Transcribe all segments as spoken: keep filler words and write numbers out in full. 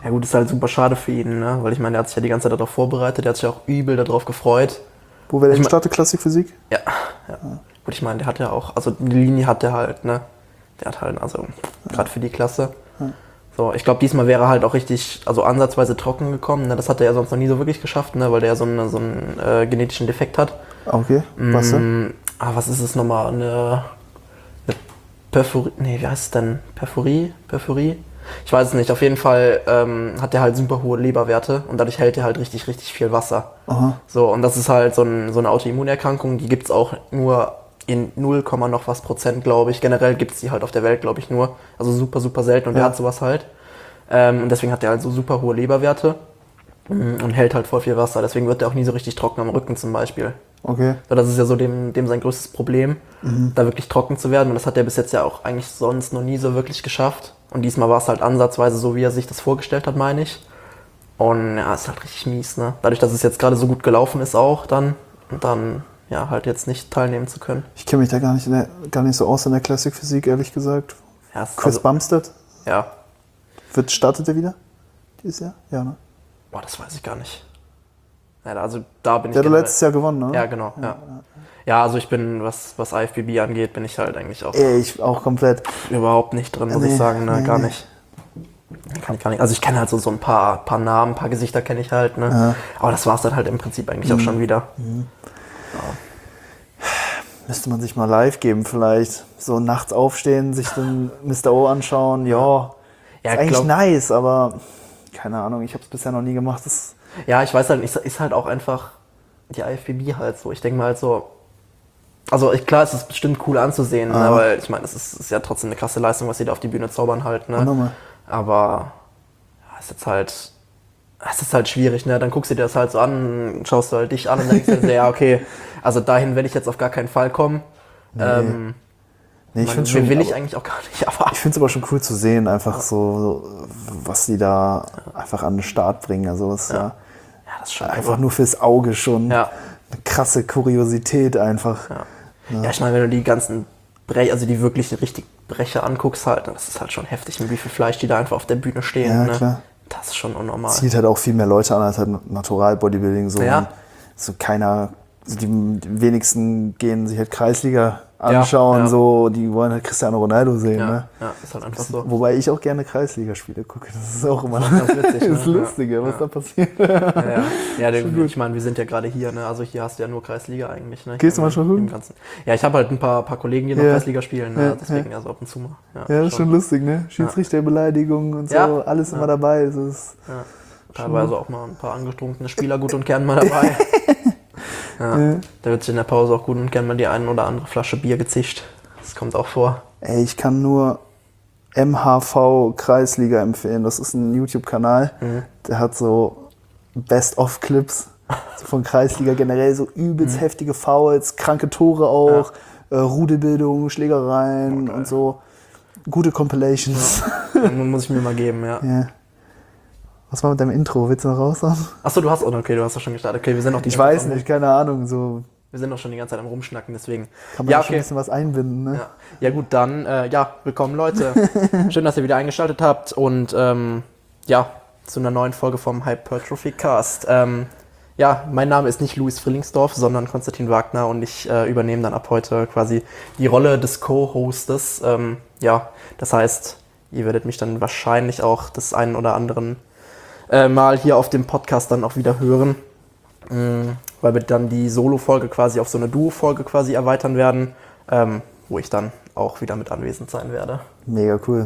Ja gut, ist halt super schade für ihn, ne? Weil ich meine, der hat sich ja die ganze Zeit darauf vorbereitet, der hat sich auch übel darauf gefreut. Wo wäre der Ich mein- gestartet, Klassik-Physik? Ja, ja. Gut, ich meine, der hat ja auch, also die Linie hat der halt, ne? Der hat halt, also gerade für die Klasse. So, ich glaube, diesmal wäre er halt auch richtig, also ansatzweise trocken gekommen. Ne? Das hat er ja sonst noch nie so wirklich geschafft, ne? Weil der ja so, eine, so einen äh, genetischen Defekt hat. Okay, was denn? Mm, ah, was ist es nochmal? Eine, eine Perforie, nee, wie heißt es denn? Perforie? Perforie? Ich weiß es nicht. Auf jeden Fall ähm, hat der halt super hohe Leberwerte und dadurch hält er halt richtig, richtig viel Wasser. Aha. So, und das ist halt so, ein, so eine Autoimmunerkrankung, die gibt es auch nur in null, noch was Prozent, glaube ich. Generell gibt es die halt auf der Welt, glaube ich, nur. Also super, super selten und Ja. der hat sowas halt. Ähm, und deswegen hat der halt so super hohe Leberwerte und hält halt voll viel Wasser. Deswegen wird der auch nie so richtig trocken am Rücken zum Beispiel. Okay. So, das ist ja so dem, dem sein größtes Problem, da wirklich trocken zu werden. Und das hat er bis jetzt ja auch eigentlich sonst noch nie so wirklich geschafft. Und diesmal war es halt ansatzweise so, wie er sich das vorgestellt hat, meine ich. Und ja, ist halt richtig mies, ne? Dadurch, dass es jetzt gerade so gut gelaufen ist auch dann und dann ja halt jetzt nicht teilnehmen zu können. Ich kenne mich da gar nicht, in der, gar nicht so aus in der Klassik-Physik, ehrlich gesagt. Ja, es- Chris also, Bumstead, ja. wird, startet er wieder? Dieses Jahr? Ja, ne? Boah, das weiß ich gar nicht. Ja, also da bin ich Der hat generell- letztes Jahr gewonnen, ne? Ja, genau, ja. Ja, also ich bin, was, was I F B B angeht, bin ich halt eigentlich auch Ey, ich auch komplett. überhaupt nicht drin, muss Nee, ich sagen, ne? nee, Gar nee. nicht. Kann ich gar nicht. Also ich kenne halt so, so ein paar, paar Namen, ein paar Gesichter kenne ich halt, ne? Ja. Aber das war es dann halt im Prinzip eigentlich auch schon wieder. Müsste man sich mal live geben vielleicht. So nachts aufstehen, sich den Mister O anschauen. Ja, Ja, ist eigentlich glaub- nice, aber keine Ahnung, ich habe es bisher noch nie gemacht. Das, Ja, ich weiß halt, ist, ist halt auch einfach die I F B B halt so. Ich denke mal halt so, also ich, klar, es ist bestimmt cool anzusehen, ne, Ah. weil ich meine, es ist, ist ja trotzdem eine krasse Leistung, was sie da auf die Bühne zaubern halt, Und nochmal. ne? Aber ja, ist jetzt halt, es ist halt schwierig, ne? Dann guckst du dir das halt so an, schaust du halt dich an und denkst dir, so, ja, okay, also dahin werde ich jetzt auf gar keinen Fall kommen. Ähm, nee, ich man, finde schon, will ich aber- eigentlich auch gar nicht, aber ich finde es aber schon cool zu sehen, einfach so, so, was die da einfach an den Start bringen. Also das ist ja, ja, das ist schon einfach nur fürs Auge schon Ja. eine krasse Kuriosität einfach. Ja, ja ich meine, wenn du die ganzen Bre also die wirklich richtig Brecher anguckst halt, das ist halt schon heftig, mit wie viel Fleisch die da einfach auf der Bühne stehen. Ja, ne? klar. Das ist schon unnormal. Zieht halt auch viel mehr Leute an als halt Natural Bodybuilding. So, Ja. Und so keiner, so die, die wenigsten gehen sich halt Kreisliga anschauen, ja. so, die wollen halt Cristiano Ronaldo sehen. Ja, Ne? ja, ist halt einfach so. Wobei ich auch gerne Kreisligaspiele gucke. Das ist auch immer Das ist witzig, das ne? Lustige, was Ja. da passiert. Ja, ja. ja der, ich meine, wir sind ja gerade hier, ne? Also hier hast du ja nur Kreisliga eigentlich. Ne? Gehst du Im- manchmal im gucken? Ganzen. Ja, ich habe halt ein paar, paar Kollegen, die noch Ja. Kreisliga spielen, ne? Ja, deswegen ja. so ab und zu mal. Ja, Ja, das ist schon lustig, ne? Schiedsrichterbeleidigungen und so, Ja. alles Ja. immer dabei. Es ist Ja. Teilweise auch mal ein paar angetrunkene Spieler gut und gern mal dabei. ja. Ja. Da wird sich in der Pause auch gut und gern mal die eine oder andere Flasche Bier gezischt. Das kommt auch vor. Ey, ich kann nur M H V Kreisliga empfehlen. Das ist ein YouTube-Kanal, Mhm. der hat so Best-of-Clips so von Kreisliga generell, so übelst Mhm. heftige Fouls, kranke Tore auch, äh, Rudelbildung, Schlägereien Oh, und so. Gute Compilations. Dann muss ich mir mal geben, ja. Ja. Was war mit deinem Intro? Willst du noch raus? Achso, du hast, oh, okay, du hast doch schon gestartet. Okay, wir sind noch die Ich ganze weiß Zeit am- nicht, keine Ahnung. So Wir sind doch schon die ganze Zeit am Rumschnacken, deswegen. kann man ja, ja schon ein okay. bisschen was einbinden. Ne? Ja. ja gut, dann, äh, ja, willkommen Leute. Schön, dass ihr wieder eingeschaltet habt und ähm, ja, zu einer neuen Folge vom Hypertrophy Cast. Ähm, ja, mein Name ist nicht Louis Frillingsdorf, sondern Konstantin Wagner und ich äh, übernehme dann ab heute quasi die Rolle des Co-Hostes. Ähm, ja, das heißt, ihr werdet mich dann wahrscheinlich auch des einen oder anderen äh, Mal hier auf dem Podcast dann auch wieder hören. Mm, weil wir dann die Solo-Folge quasi auf so eine Duo-Folge quasi erweitern werden, ähm, wo ich dann auch wieder mit anwesend sein werde. Mega cool.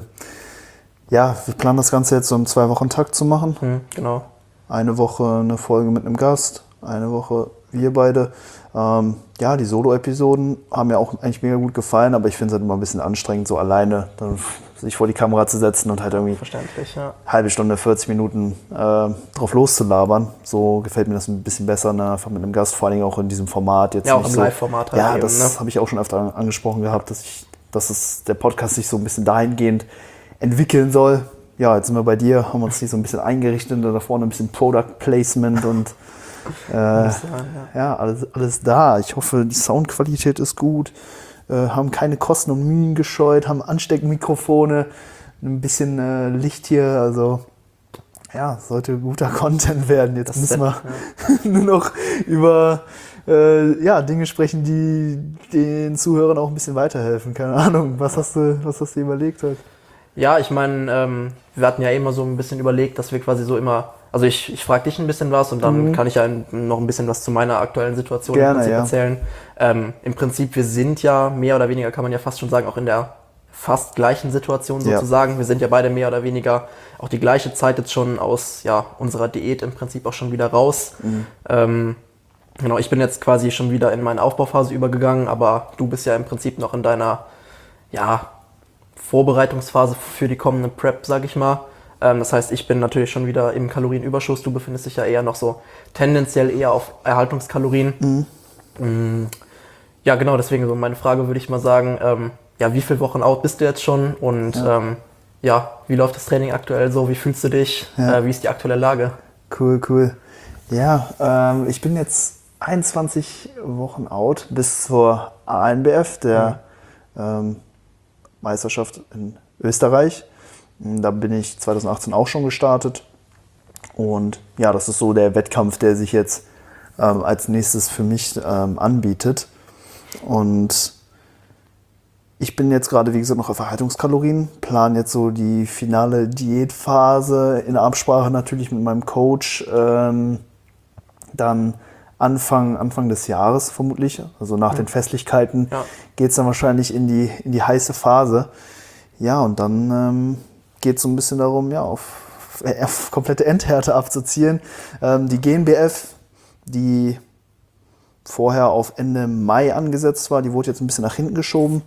Ja, wir planen das Ganze jetzt so im Zwei-Wochen-Takt zu machen. Hm, genau. Eine Woche eine Folge mit einem Gast, eine Woche wir beide. Ähm, ja, die Solo-Episoden haben mir auch eigentlich mega gut gefallen, aber ich finde es halt immer ein bisschen anstrengend, so alleine dann sich vor die Kamera zu setzen und halt irgendwie Verständlich, ja. halbe Stunde, vierzig Minuten äh, drauf loszulabern. So gefällt mir das ein bisschen besser, ne? Einfach mit einem Gast, vor allem auch in diesem Format. Jetzt Ja, auch nicht im so, Live-Format halt Ja, eben, das ne? habe ich auch schon öfter angesprochen gehabt, dass, ich, dass es, der Podcast sich so ein bisschen dahingehend entwickeln soll. Ja, jetzt sind wir bei dir, haben uns hier so ein bisschen eingerichtet, da vorne ein bisschen Product Placement und äh, Ja, ja, alles, alles da. Ich hoffe, die Soundqualität ist gut, äh, haben keine Kosten und Mühen gescheut, haben Ansteckmikrofone, ein bisschen äh, Licht hier, also Ja, sollte guter Content werden. Jetzt Das müssen wir Set, nur noch über äh, ja, Dinge sprechen, die den Zuhörern auch ein bisschen weiterhelfen. Keine Ahnung, was hast du, was hast du überlegt heute? Ja, ich meine, ähm, wir hatten ja immer so ein bisschen überlegt, dass wir quasi so immer, also ich, ich frage dich ein bisschen was und dann Mhm. kann ich ja noch ein bisschen was zu meiner aktuellen Situation Gerne, im Prinzip ja. erzählen. Ähm, Im Prinzip, wir sind ja mehr oder weniger, kann man ja fast schon sagen, auch in der fast gleichen Situation Ja. sozusagen. Wir sind ja beide mehr oder weniger auch die gleiche Zeit jetzt schon aus ja, unserer Diät im Prinzip auch schon wieder raus. Mhm. Ähm, genau, ich bin jetzt quasi schon wieder in meine Aufbauphase übergegangen, aber du bist ja im Prinzip noch in deiner, ja, Vorbereitungsphase für die kommende Prep, sag ich mal. Ähm, das heißt, ich bin natürlich schon wieder im Kalorienüberschuss. Du befindest dich ja eher noch so tendenziell eher auf Erhaltungskalorien. Mhm. Mm, Ja, genau, deswegen so meine Frage würde ich mal sagen, ähm, ja, wie viele Wochen out bist du jetzt schon und ja, ähm, ja wie läuft das Training aktuell so? Wie fühlst du dich? Ja. Äh, wie ist die aktuelle Lage? Cool, cool. Ja, ähm, ich bin jetzt einundzwanzig Wochen out bis zur A N B F, der mhm. ähm, Meisterschaft in Österreich. Da bin ich zwanzig achtzehn auch schon gestartet. Und ja, das ist so der Wettkampf, der sich jetzt ähm, als nächstes für mich ähm, anbietet. Und ich bin jetzt gerade, wie gesagt, noch auf Erhaltungskalorien, plane jetzt so die finale Diätphase in Absprache natürlich mit meinem Coach. Ähm, dann Anfang, Anfang des Jahres vermutlich, also nach mhm. den Festlichkeiten, ja. geht es dann wahrscheinlich in die, in die heiße Phase. Ja, und dann ähm, geht es so ein bisschen darum, ja, auf, auf komplette Endhärte abzuzielen. Ähm, die G N B F, die vorher auf Ende Mai angesetzt war, die wurde jetzt ein bisschen nach hinten geschoben.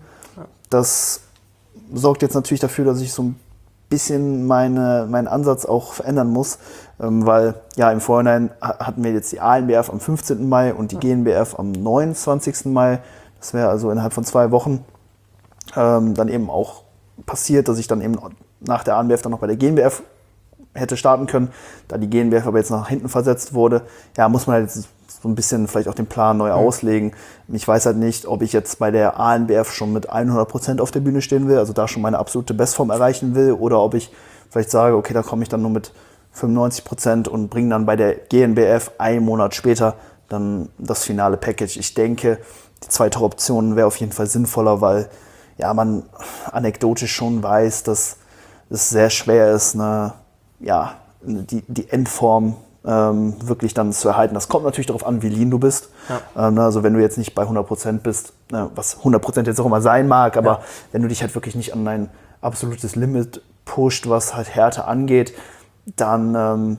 Das sorgt jetzt natürlich dafür, dass ich so ein bisschen meine, meinen Ansatz auch verändern muss, ähm, weil ja im Vorhinein hatten wir jetzt die A N B F am fünfzehnten Mai und die G N B F am neunundzwanzigsten Mai. Das wäre also innerhalb von zwei Wochen ähm, dann eben auch passiert, dass ich dann eben nach der A N B F dann noch bei der G N B F hätte starten können. Da die G N B F aber jetzt nach hinten versetzt wurde, ja, muss man halt jetzt so ein bisschen vielleicht auch den Plan neu mhm. auslegen. Ich weiß halt nicht, ob ich jetzt bei der A N B F schon mit hundert Prozent auf der Bühne stehen will, also da schon meine absolute Bestform erreichen will, oder ob ich vielleicht sage, okay, da komme ich dann nur mit fünfundneunzig Prozent und bringe dann bei der G N B F einen Monat später dann das finale Package. Ich denke, die zweite Option wäre auf jeden Fall sinnvoller, weil ja, man anekdotisch schon weiß, dass es sehr schwer ist, eine, ja, die, die Endform ähm, wirklich dann zu erhalten. Das kommt natürlich darauf an, wie lean du bist. Ja. Ähm, also wenn du jetzt nicht bei hundert Prozent bist, ne, was hundert Prozent jetzt auch immer sein mag, aber ja. wenn du dich halt wirklich nicht an dein absolutes Limit pusht, was halt Härte angeht, dann ähm,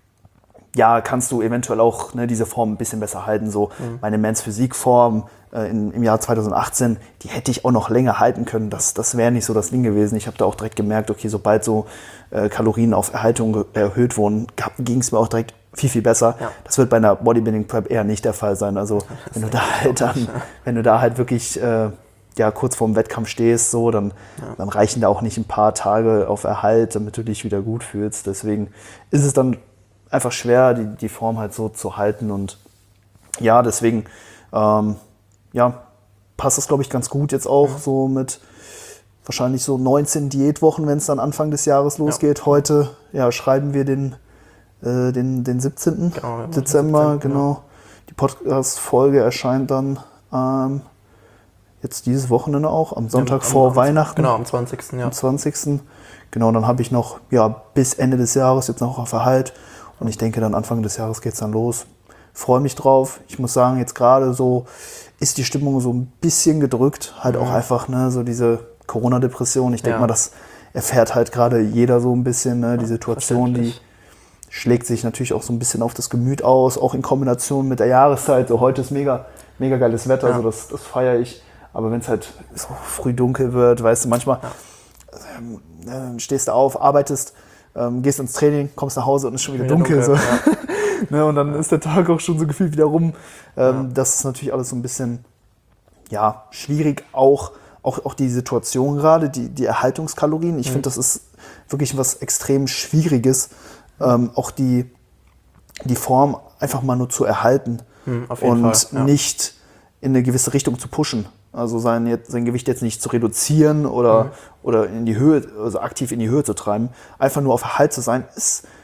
ja, kannst du eventuell auch ne, diese Form ein bisschen besser halten. So mhm. meine Men's Physik-Form äh, in, im Jahr zwanzig achtzehn, die hätte ich auch noch länger halten können. Das, das wäre nicht so das Ding gewesen. Ich habe da auch direkt gemerkt, okay, sobald so äh, Kalorien auf Erhaltung erhöht wurden, ging es mir auch direkt viel, viel besser. Ja. Das wird bei einer Bodybuilding-Prep eher nicht der Fall sein. Also wenn du da halt dann, wenn du da halt wirklich äh, ja, kurz vorm Wettkampf stehst, so, dann, ja. dann reichen da auch nicht ein paar Tage auf Erhalt, damit du dich wieder gut fühlst. Deswegen ist es dann einfach schwer, die, die Form halt so zu halten. Und ja, deswegen ähm, ja, passt das, glaube ich, ganz gut jetzt auch, mhm. so mit wahrscheinlich so neunzehn Diätwochen, wenn es dann Anfang des Jahres losgeht. Ja. Heute ja, schreiben wir den, äh, den, den siebzehnten Genau, Dezember. siebzehnten Genau. Ja. Die Podcast-Folge erscheint dann ähm, jetzt dieses Wochenende auch, am Sonntag ja, am, vor am, Weihnachten. Genau, am zwanzigsten Ja. Am zwanzigsten Genau, dann habe ich noch ja, bis Ende des Jahres jetzt noch auf Erhalt. Und ich denke, dann Anfang des Jahres geht es dann los. Freue mich drauf. Ich muss sagen, jetzt gerade so ist die Stimmung so ein bisschen gedrückt. Halt mhm. auch einfach ne, so diese Corona-Depression. Ich denke ja. mal, das erfährt halt gerade jeder so ein bisschen. Ne? Die Situation, die schlägt sich natürlich auch so ein bisschen auf das Gemüt aus. Auch in Kombination mit der Jahreszeit. So heute ist mega, mega geiles Wetter, ja. also das, das feiere ich. Aber wenn es halt so früh dunkel wird, weißt du, manchmal ja. ähm, dann stehst du auf, arbeitest, ähm, gehst ins Training, kommst nach Hause und es ist schon wieder, wieder dunkel. dunkel so. ja. ne, und dann ja. ist der Tag auch schon so gefühlt wieder rum. Ähm, ja. Das ist natürlich alles so ein bisschen ja, schwierig. Auch, auch, auch die Situation gerade, die, die Erhaltungskalorien. Ich mhm. finde, das ist wirklich was extrem Schwieriges, ähm, auch die, die Form einfach mal nur zu erhalten mhm, auf jeden und Fall, ja. nicht in eine gewisse Richtung zu pushen. Also sein, jetzt, sein Gewicht jetzt nicht zu reduzieren oder, mhm. oder in die Höhe, also aktiv in die Höhe zu treiben. Einfach nur auf Erhalt zu sein, ist,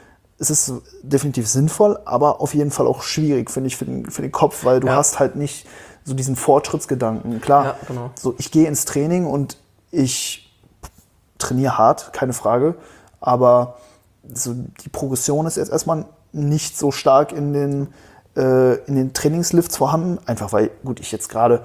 es ist definitiv sinnvoll, aber auf jeden Fall auch schwierig, finde ich, für den, für den Kopf, weil du Ja. hast halt nicht so diesen Fortschrittsgedanken. Klar, Ja, genau. so ich gehe ins Training und ich trainiere hart, keine Frage, aber so die Progression ist jetzt erstmal nicht so stark in den, äh, in den Trainingslifts vorhanden, einfach weil, gut, ich jetzt gerade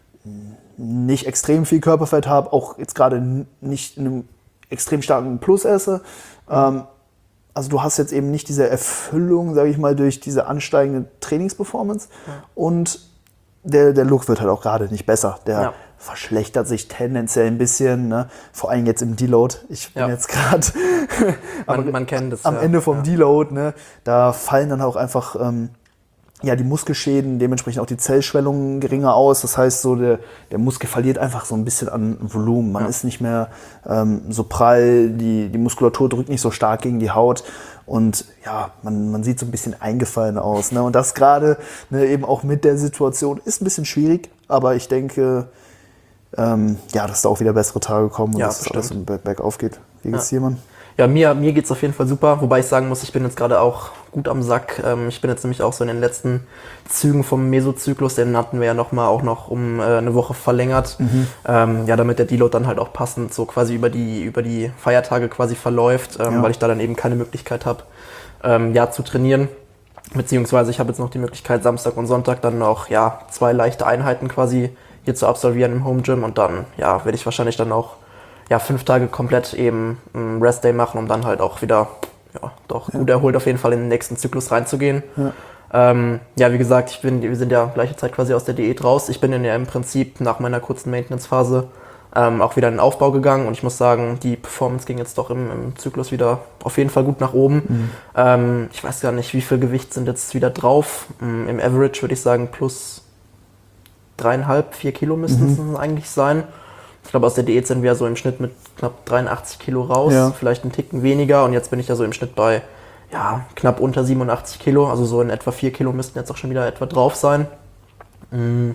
nicht extrem viel Körperfett habe, auch jetzt gerade n- nicht in einem extrem starken Plus esse. Ähm, also du hast jetzt eben nicht diese Erfüllung, sage ich mal, durch diese ansteigende Trainingsperformance. Ja. Und der, der Look wird halt auch gerade nicht besser. Der Ja. verschlechtert sich tendenziell ein bisschen, ne? Vor allem jetzt im Deload. Ich bin Ja. jetzt gerade Man, man kennt es. am ja. Ende vom ja. Deload, ne? Da fallen dann auch einfach ähm, ja, die Muskelschäden, dementsprechend auch die Zellschwellungen geringer aus. Das heißt, so der, der Muskel verliert einfach so ein bisschen an Volumen. Man Ja. ist nicht mehr ähm, so prall, die, die Muskulatur drückt nicht so stark gegen die Haut. Und ja, man, man sieht so ein bisschen eingefallen aus. Ne? Und das gerade ne, eben auch mit der Situation ist ein bisschen schwierig. Aber ich denke, ähm, ja, dass da auch wieder bessere Tage kommen und Ja, dass es alles so berg- bergauf geht. Wie geht's dir, Mann? Ja, mir, mir geht es auf jeden Fall super, wobei ich sagen muss, ich bin jetzt gerade auch gut am Sack. Ähm, ich bin jetzt nämlich auch so in den letzten Zügen vom Mesozyklus, den hatten wir ja noch mal auch noch um äh, eine Woche verlängert. Mhm. Ähm, ja, damit der Deload dann halt auch passend so quasi über die, über die Feiertage quasi verläuft, ähm, Ja. weil ich da dann eben keine Möglichkeit habe, ähm, ja, zu trainieren. Beziehungsweise ich habe jetzt noch die Möglichkeit, Samstag und Sonntag dann noch ja, zwei leichte Einheiten quasi hier zu absolvieren im Home Gym und dann ja, werde ich wahrscheinlich dann auch ja, fünf Tage komplett eben einen Rest Day machen, um dann halt auch wieder ja, doch gut erholt auf jeden Fall in den nächsten Zyklus reinzugehen. Ja, ähm, ja wie gesagt, ich bin, wir sind ja gleiche Zeit quasi aus der Diät raus. Ich bin dann ja im Prinzip nach meiner kurzen Maintenance-Phase ähm, auch wieder in den Aufbau gegangen und ich muss sagen, die Performance ging jetzt doch im, im Zyklus wieder auf jeden Fall gut nach oben. Mhm. Ähm, ich weiß gar nicht, wie viel Gewicht sind jetzt wieder drauf. Im Average würde ich sagen plus dreieinhalb, vier Kilo müssten es mhm. eigentlich sein. Ich glaube, aus der Diät sind wir so im Schnitt mit knapp dreiundachtzig Kilo raus, ja. Vielleicht einen Ticken weniger und jetzt bin ich ja so im Schnitt bei ja, knapp unter siebenundachtzig Kilo, also so in etwa vier Kilo müssten jetzt auch schon wieder etwa drauf sein. Mhm.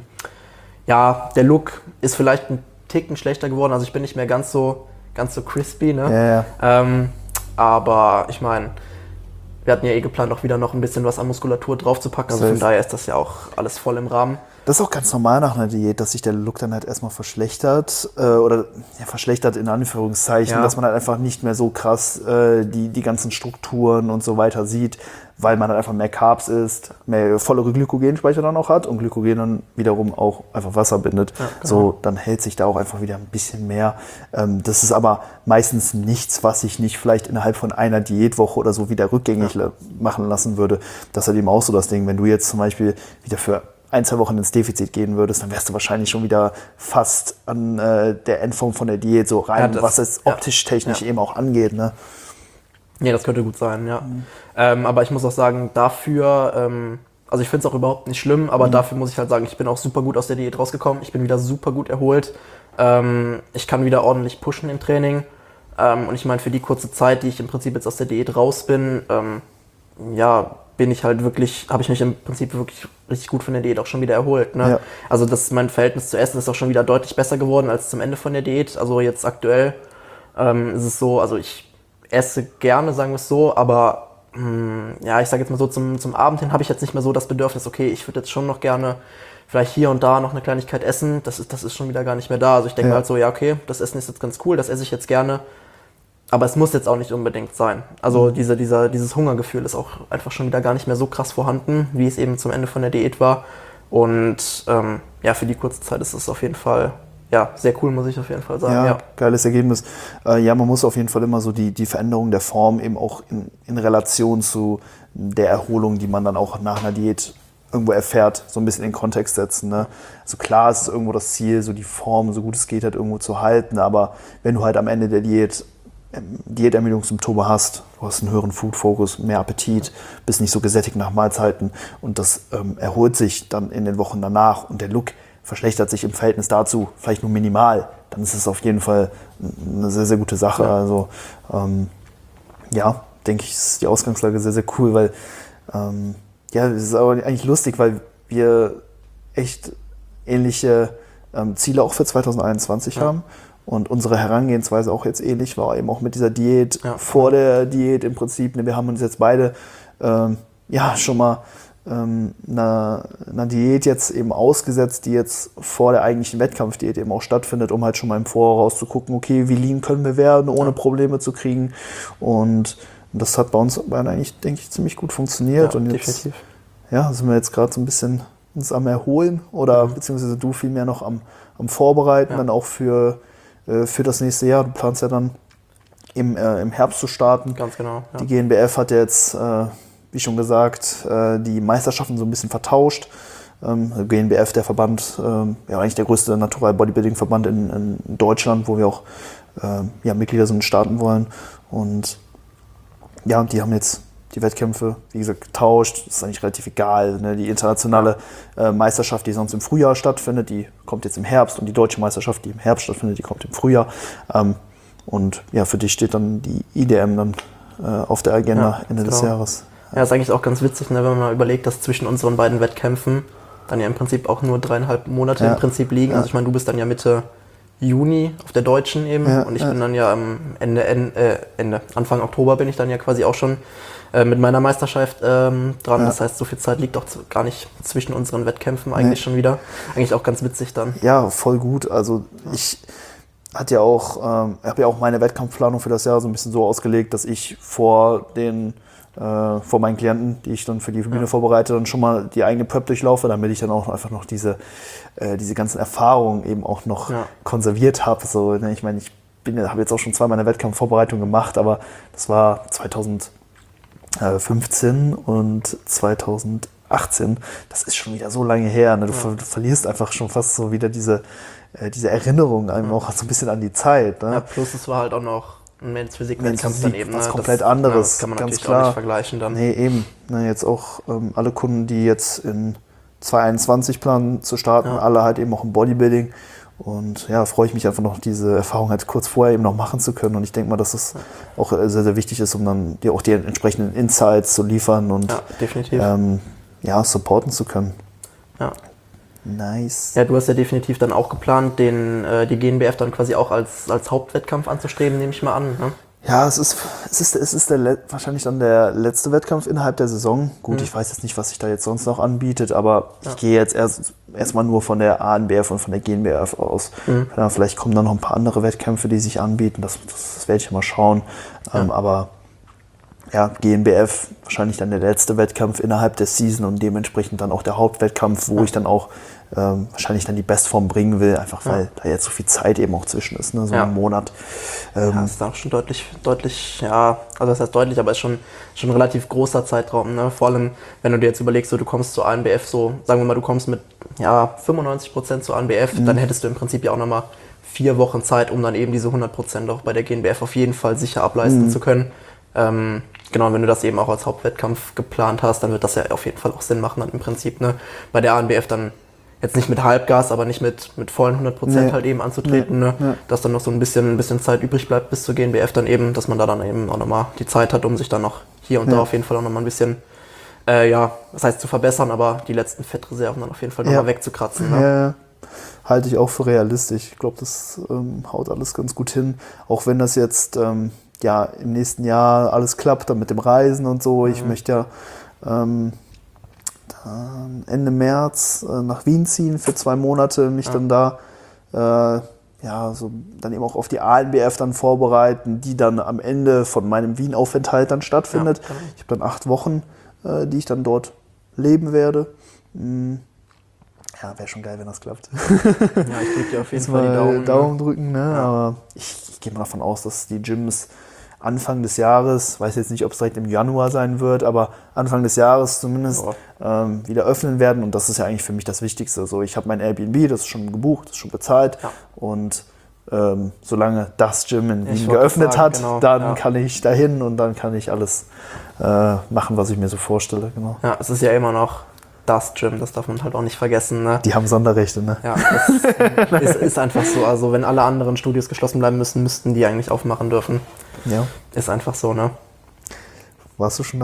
Ja, der Look ist vielleicht ein Ticken schlechter geworden, also ich bin nicht mehr ganz so, ganz so crispy, ne? Ja, ja. Ähm, aber ich meine, wir hatten ja eh geplant, auch wieder noch ein bisschen was an Muskulatur draufzupacken, also von daher ist das ja auch alles voll im Rahmen. Das ist auch ganz normal nach einer Diät, dass sich der Look dann halt erstmal verschlechtert äh, oder ja, verschlechtert in Anführungszeichen, ja. Dass man halt einfach nicht mehr so krass äh, die, die ganzen Strukturen und so weiter sieht, weil man halt einfach mehr Carbs isst, mehr vollere Glykogenspeicher dann auch hat und Glykogen dann wiederum auch einfach Wasser bindet. Ja, genau. So, dann hält sich da auch einfach wieder ein bisschen mehr. Ähm, das ist aber meistens nichts, was ich nicht vielleicht innerhalb von einer Diätwoche oder so wieder rückgängig ja. machen lassen würde. Das ist halt eben auch so das Ding, wenn du jetzt zum Beispiel wieder für ein, zwei Wochen ins Defizit gehen würdest, dann wärst du wahrscheinlich schon wieder fast an äh, der Endform von der Diät so rein, ja, das, was es optisch, ja, technisch ja. eben auch angeht. Ne? Ja, das könnte gut sein, ja. Mhm. Ähm, aber ich muss auch sagen, dafür, ähm, also ich finde es auch überhaupt nicht schlimm, aber mhm. dafür muss ich halt sagen, ich bin auch super gut aus der Diät rausgekommen. Ich bin wieder super gut erholt. Ähm, ich kann wieder ordentlich pushen im Training. Ähm, und ich meine, für die kurze Zeit, die ich im Prinzip jetzt aus der Diät raus bin, ähm, ja, bin ich halt wirklich, habe ich mich im Prinzip wirklich richtig gut von der Diät auch schon wieder erholt. Ne? Ja. Also das, mein Verhältnis zu Essen ist auch schon wieder deutlich besser geworden als zum Ende von der Diät. Also jetzt aktuell ähm, ist es so, also ich esse gerne, sagen wir es so, aber mh, ja, ich sage jetzt mal so, zum, zum Abend hin habe ich jetzt nicht mehr so das Bedürfnis, okay, ich würde jetzt schon noch gerne vielleicht hier und da noch eine Kleinigkeit essen. Das ist, das ist schon wieder gar nicht mehr da. Also ich denke ja. halt so, ja okay, das Essen ist jetzt ganz cool, das esse ich jetzt gerne. Aber es muss jetzt auch nicht unbedingt sein. Also mhm. diese, dieser, dieses Hungergefühl ist auch einfach schon wieder gar nicht mehr so krass vorhanden, wie es eben zum Ende von der Diät war. Und ähm, ja, für die kurze Zeit ist es auf jeden Fall ja, sehr cool, muss ich auf jeden Fall sagen. Ja, ja. Geiles Ergebnis. Äh, ja, man muss auf jeden Fall immer so die, die Veränderung der Form eben auch in, in Relation zu der Erholung, die man dann auch nach einer Diät irgendwo erfährt, so ein bisschen in den Kontext setzen. Ne? Also klar ist es irgendwo das Ziel, so die Form, so gut es geht, halt irgendwo zu halten. Aber wenn du halt am Ende der Diät Diätermüdungssymptome hast, du hast einen höheren Food-Fokus, mehr Appetit, bist nicht so gesättigt nach Mahlzeiten und das ähm, erholt sich dann in den Wochen danach und der Look verschlechtert sich im Verhältnis dazu vielleicht nur minimal, dann ist es auf jeden Fall eine sehr, sehr gute Sache. Ja. Also ähm, ja, denke ich, ist die Ausgangslage sehr, sehr cool, weil ähm, ja, es ist aber eigentlich lustig, weil wir echt ähnliche ähm, Ziele auch für zwanzig einundzwanzig ja. haben. Und unsere Herangehensweise auch jetzt ähnlich war, eben auch mit dieser Diät, Ja. vor der Diät im Prinzip. Wir haben uns jetzt beide ähm, ja schon mal ähm, einer, einer Diät jetzt eben ausgesetzt, die jetzt vor der eigentlichen Wettkampfdiät eben auch stattfindet, um halt schon mal im Voraus zu gucken, okay, wie lean können wir werden, ohne Ja. Probleme zu kriegen. Und das hat bei uns beiden eigentlich, denke ich, ziemlich gut funktioniert. Ja, Und jetzt definitiv. ja, sind wir jetzt gerade so ein bisschen uns am Erholen oder Mhm. beziehungsweise du vielmehr noch am, am Vorbereiten, Ja. dann auch für, äh, für das nächste Jahr. Du planst ja dann im, äh, im Herbst zu starten. Ganz genau. Ja. Die G N B F hat ja jetzt, äh, wie schon gesagt, äh, die Meisterschaften so ein bisschen vertauscht. Ähm, G N B F, der Verband, ähm, ja eigentlich der größte Natural Bodybuilding Verband in, in Deutschland, wo wir auch äh, ja, Mitglieder sind, starten wollen. Und ja, und die haben jetzt die Wettkämpfe, wie gesagt, getauscht. Das ist eigentlich relativ egal. Ne? Die internationale äh, Meisterschaft, die sonst im Frühjahr stattfindet, die kommt jetzt im Herbst. Und die deutsche Meisterschaft, die im Herbst stattfindet, die kommt im Frühjahr. Ähm, und ja, für dich steht dann die I D M dann äh, auf der Agenda Ja, Ende des genau. Jahres. Ja, ist eigentlich auch ganz witzig, ne, wenn man mal überlegt, dass zwischen unseren beiden Wettkämpfen dann ja im Prinzip auch nur dreieinhalb Monate Ja. im Prinzip liegen. Ja. Also ich meine, du bist dann ja Mitte Juni auf der Deutschen eben Ja, und ich ja. bin dann ja am Ende, Ende, äh, Ende, Anfang Oktober bin ich dann ja quasi auch schon äh, mit meiner Meisterschaft ähm, dran. Ja. Das heißt, so viel Zeit liegt auch zu, gar nicht zwischen unseren Wettkämpfen eigentlich Nee. schon wieder. Eigentlich auch ganz witzig dann. Ja, voll gut. Also ich hatte ja auch, ähm, habe ja auch meine Wettkampfplanung für das Jahr so ein bisschen so ausgelegt, dass ich vor den äh, vor meinen Klienten, die ich dann für die Bühne Ja. vorbereite, dann schon mal die eigene Prep durchlaufe, damit ich dann auch einfach noch diese, äh, diese ganzen Erfahrungen eben auch noch Ja. konserviert habe. So, ne? Ich meine, ich habe jetzt auch schon zwei meine Wettkampfvorbereitung gemacht, aber das war zweitausendfünfzehn und zweitausendachtzehn. Das ist schon wieder so lange her. Ne? Du, Ja. ver du verlierst einfach schon fast so wieder diese, äh, diese Erinnerung einem auch so ein bisschen an die Zeit. Ne? Ja, plus es war halt auch noch ein Men's Physik Men's Wettkampf dann Physik, eben. was Ne? komplett das, anderes, ja, kann man ganz natürlich klar. auch nicht vergleichen dann. Nee, eben. Ne, jetzt auch ähm, alle Kunden, die jetzt in zwanzig einundzwanzig planen zu starten, Ja. alle halt eben auch im Bodybuilding. Und ja, freue ich mich einfach noch, diese Erfahrung halt kurz vorher eben noch machen zu können. Und ich denke mal, dass es auch äh, sehr, sehr wichtig ist, um dann dir auch die entsprechenden Insights zu liefern und Ja, definitiv. ähm, ja, supporten zu können. Ja. Nice. Ja, du hast ja definitiv dann auch geplant, den, äh, die G N B F dann quasi auch als, als Hauptwettkampf anzustreben, nehme ich mal an. Ne? Ja, es ist, es ist, es ist der, le- wahrscheinlich dann der letzte Wettkampf innerhalb der Saison. Gut, Mhm. ich weiß jetzt nicht, was sich da jetzt sonst noch anbietet, aber Ja. ich gehe jetzt erst erstmal nur von der A N B F und von der G N B F aus. Mhm. Ja, vielleicht kommen dann noch ein paar andere Wettkämpfe, die sich anbieten. Das, das, das werde ich mal schauen. Ähm, Ja. aber ja, G N B F wahrscheinlich dann der letzte Wettkampf innerhalb der Season und dementsprechend dann auch der Hauptwettkampf, wo Ja. ich dann auch ähm, wahrscheinlich dann die Bestform bringen will, einfach weil Ja. da jetzt so viel Zeit eben auch zwischen ist, ne? So Ja. ein Monat. Ähm, Ja, das ist auch schon deutlich, deutlich, ja, also das heißt deutlich, aber es ist schon, schon ein relativ großer Zeitraum. Ne? Vor allem, wenn du dir jetzt überlegst, so, du kommst zur A N B F, so sagen wir mal, du kommst mit ja, fünfundneunzig Prozent zur A N B F, Mhm. dann hättest du im Prinzip ja auch nochmal vier Wochen Zeit, um dann eben diese hundert Prozent auch bei der G N B F auf jeden Fall sicher ableisten Mhm. zu können. Ähm, genau, und wenn du das eben auch als Hauptwettkampf geplant hast, dann wird das ja auf jeden Fall auch Sinn machen dann im Prinzip. Ne? Bei der A N B F dann jetzt nicht mit Halbgas, aber nicht mit, mit vollen hundert Prozent Nee. halt eben anzutreten, ne? Ja. Dass dann noch so ein bisschen, ein bisschen Zeit übrig bleibt bis zur G N B F dann eben, dass man da dann eben auch nochmal die Zeit hat, um sich dann noch hier und Ja. da auf jeden Fall auch nochmal ein bisschen, äh, ja, das heißt zu verbessern, aber die letzten Fettreserven dann auf jeden Fall nochmal Ja. wegzukratzen. Ne? Ja, halte ich auch für realistisch. Ich glaube, das ähm, haut alles ganz gut hin. Auch wenn das jetzt ähm, ja, im nächsten Jahr alles klappt, dann mit dem Reisen und so. Ich Mhm. möchte ja ähm, dann Ende März äh, nach Wien ziehen für zwei Monate, mich Ja. dann da äh, ja, so dann eben auch auf die A N B F dann vorbereiten, die dann am Ende von meinem Wien-Aufenthalt dann stattfindet. Ja, genau. Ich habe dann acht Wochen, äh, die ich dann dort leben werde. Mm. Ja, wäre schon geil, wenn das klappt. Ja, ich drücke dir auf jeden Jetzt Fall die mal Daumen. Daumen, ne? drücken, ne? Ja. Aber ich, ich gehe mal davon aus, dass die Gyms Anfang des Jahres, weiß jetzt nicht, ob es direkt im Januar sein wird, aber Anfang des Jahres zumindest ähm, wieder öffnen werden. Und das ist ja eigentlich für mich das Wichtigste. So, ich habe mein Airbnb, das ist schon gebucht, das ist schon bezahlt. Ja. Und ähm, solange das Gym in Ich Wien wollte geöffnet sagen, hat, genau, dann ja. kann ich dahin und dann kann ich alles äh, machen, was ich mir so vorstelle. Genau. Ja, es ist ja immer noch das Gym, das darf man halt auch nicht vergessen. Ne? Die haben Sonderrechte, ne? Ja, das ist, ist einfach so. Also wenn alle anderen Studios geschlossen bleiben müssen, müssten die eigentlich aufmachen dürfen. Ja. Ist einfach so, ne? Warst du schon da?